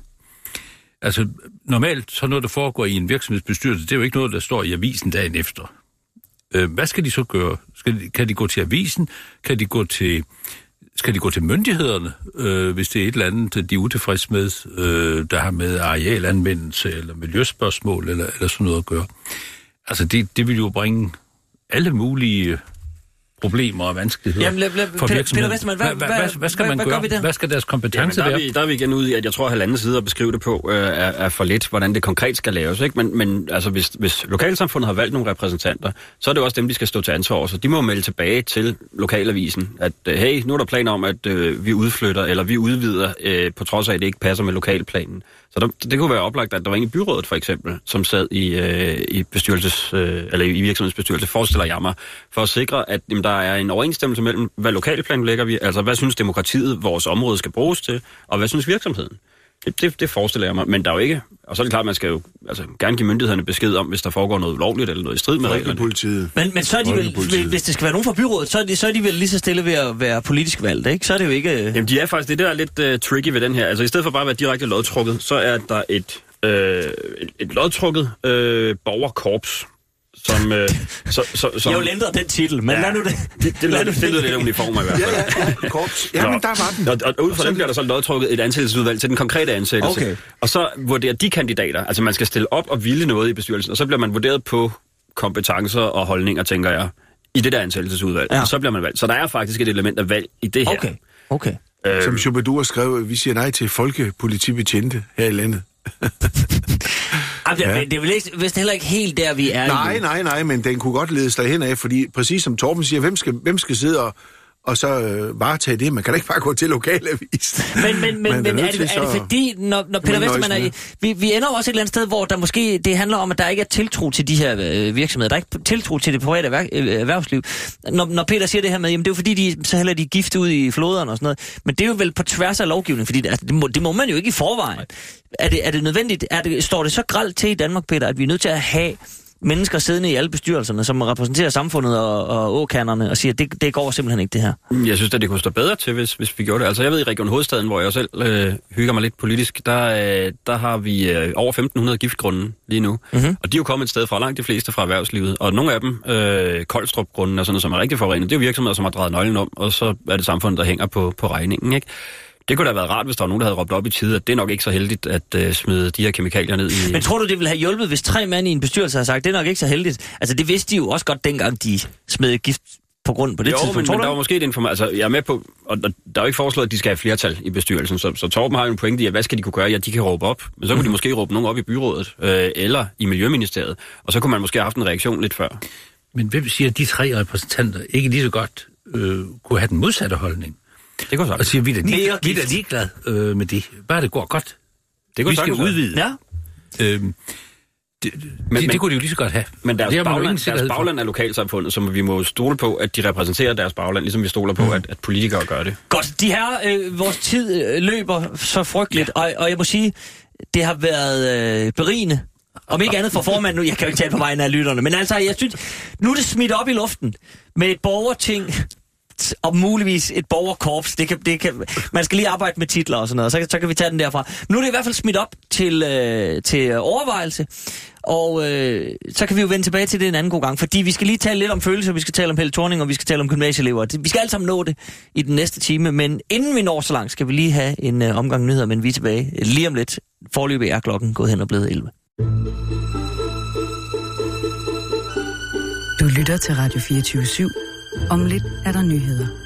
Altså, normalt så noget, der foregår i en virksomhedsbestyrelse, det er jo ikke noget, der står i avisen dagen efter. Øh, hvad skal de så gøre? Skal de, kan de gå til avisen? Kan de gå til, skal de gå til myndighederne, øh, hvis det er et eller andet, de er utilfredse med, øh, der har med arealanvendelse eller miljøspørgsmål eller, eller sådan noget at gøre? Altså, det, det vil jo bringe alle mulige problemer og vanskeligheder Jamen, lad, lad, for virksomheden. Peter Westermann, hvad, hvad, hvad, hvad, hvad skal man hvad, gøre? Hvad, hvad, hvad skal deres kompetence Jamen, der være? Er vi, der er vi igen ude i, at jeg tror, at halvanden side at beskrive det på øh, er, er for lidt, hvordan det konkret skal laves. Ikke? Men, men altså, hvis, hvis lokalsamfundet har valgt nogle repræsentanter, så er det også dem, de skal stå til ansvar over. Så de må melde tilbage til lokalavisen, at øh, hey, nu er der planer om, at øh, vi udflytter, eller vi udvider, øh, på trods af, at det ikke passer med lokalplanen. Så der, det kunne være oplagt, at der var en i byrådet, for eksempel, som sad i, øh, i, bestyrelses, øh, eller i virksomhedsbestyrelse, forestiller jeg mig, for at sikre, at jamen, der er en overensstemmelse mellem, hvad lokalplanen lægger vi, altså hvad synes demokratiet, vores område skal bruges til, og hvad synes virksomheden. Det, det, det forestiller jeg mig, men der er jo ikke, og så er det klart, at man skal jo altså, gerne give myndighederne besked om, hvis der foregår noget ulovligt eller noget i strid med reglerne. Politiet. Men, men så er de vel, hvis det skal være nogen fra byrådet, så er de, så er de vel lige så stille ved at være politisk valgt, ikke? Så er det jo ikke... Jamen, de er faktisk, det der er lidt uh, tricky ved den her. Altså, i stedet for bare at være direkte lodtrukket, så er der et, uh, et, et lodtrukket uh, borgerkorps, som... Øh, så, så, som jeg vil ændre den titel, men ja, lad nu det. Det, det, det, det lyder lidt uniformer i hvert fald. Ja, ja, ja. Korps. Ja, men der var den. Og, og, og ud fra den bliver der så lodtrukket et ansættelsesudvalg til den konkrete ansættelse. Okay. Og så vurderer de kandidater, altså man skal stille op og ville noget i bestyrelsen, og så bliver man vurderet på kompetencer og holdninger, tænker jeg, i det der ansættelsesudvalg. Ja. Og så bliver man valgt. Så der er faktisk et element af valg i det her. Okay, okay. Øh, Som Schubadur skrev, vi siger nej til folkepolitibetjente her i landet. Ja. Men det er vel ikke, vist heller ikke helt der, vi er. Nej, nej, nej, men den kunne godt ledes derhen af, fordi præcis som Torben siger, hvem skal, hvem skal sidde og, og så øh, varetage det? Man kan da ikke bare gå til lokalavis. Men, men, men, men er, er, det, er det fordi, når, når Peter Westermann er... Vi, vi ender også et eller andet sted, hvor der måske det handler om, at der ikke er tiltro til de her øh, virksomheder. Der er ikke tiltro til det private erhver, øh, erhvervsliv. Når, når Peter siger det her med, jamen det er jo fordi, de så hælder de gift ud i floderne og sådan noget. Men det er jo vel på tværs af lovgivningen, fordi altså, det, må, det må man jo ikke i forvejen. Er det, er det nødvendigt? Er det, står det så grelt til i Danmark, Peter, at vi er nødt til at have mennesker siddende i alle bestyrelserne, som repræsenterer samfundet og, og åkanderne, og siger, at det, det går simpelthen ikke, det her? Jeg synes, at det kunne stå bedre til, hvis, hvis vi gjorde det. Altså, jeg ved, i Region Hovedstaden, hvor jeg selv øh, hygger mig lidt politisk, der, øh, der har vi øh, over femten hundrede giftgrunde lige nu. Mm-hmm. Og de er jo kommet et sted fra, langt de fleste fra erhvervslivet. Og nogle af dem, øh, Koldstrup-grunden og sådan noget, som er rigtig forurenet, det er jo virksomheder, som har drejet nøglen om, og så er det samfundet, der hænger på, på regningen, ikke? Det kunne da have været rart, hvis der var nogen, der havde råbt op i tide, at det er nok ikke så heldigt at uh, smide de her kemikalier ned i... Men tror du, det ville have hjulpet, hvis tre mænd i en bestyrelse havde sagt, det er nok ikke så heldigt? Altså, det vidste de jo også godt, dengang de smed gift på grund på det jo, tidspunkt. Men, tror men du? Der var måske et information... Altså, jeg er med på... Og der, der er jo ikke foreslået, at de skal have flertal i bestyrelsen, så, så Torben har jo en pointe i, at hvad skal de kunne gøre? Ja, de kan råbe op. Men så kunne mm. de måske råbe nogen op i byrådet, øh, eller i Miljøministeriet. Og så kunne man måske have haft en reaktion lidt før. Men hvem siger, at de tre repræsentanter ikke lige så godt øh, kunne have den modsatte holdning? Det går så. Og siger, vi er da lige, ligeglade øh, med det. Bare det går godt. Det går vi skal udvide. Ja. Øhm, Det, Men- det, men- det kunne de jo lige så godt have. Men deres Det har man jo bagland, ingen deres sikkerhed for. bagland er lokalsamfundet, som vi må stole på, at de repræsenterer deres bagland, ligesom vi stoler på, at, at politikere gør det. Godt, de her, øh, vores tid øh, løber så frygteligt, ja. og, og jeg må sige, det har været øh, berigende. Om ikke andet for formanden nu, jeg kan jo ikke tale på vegne af lytterne, men altså, jeg synes, nu er det smidt op i luften med et borgerting, og muligvis et borgerkorps. Det kan, det kan, man skal lige arbejde med titler og sådan noget, så, så kan vi tage den derfra. Nu er det i hvert fald smidt op til, øh, til overvejelse, og øh, så kan vi jo vende tilbage til det en anden god gang, fordi vi skal lige tale lidt om følelser, vi skal tale om Helle Thorning, og vi skal tale om gymnasieelever. Vi skal alle sammen nå det i den næste time, men inden vi når så langt, skal vi lige have en øh, omgang nyheder, men vi er tilbage lige om lidt. Foreløbig er klokken gået hen og blevet elleve. Du lytter til Radio fireogtyve syv. Om lidt er der nyheder.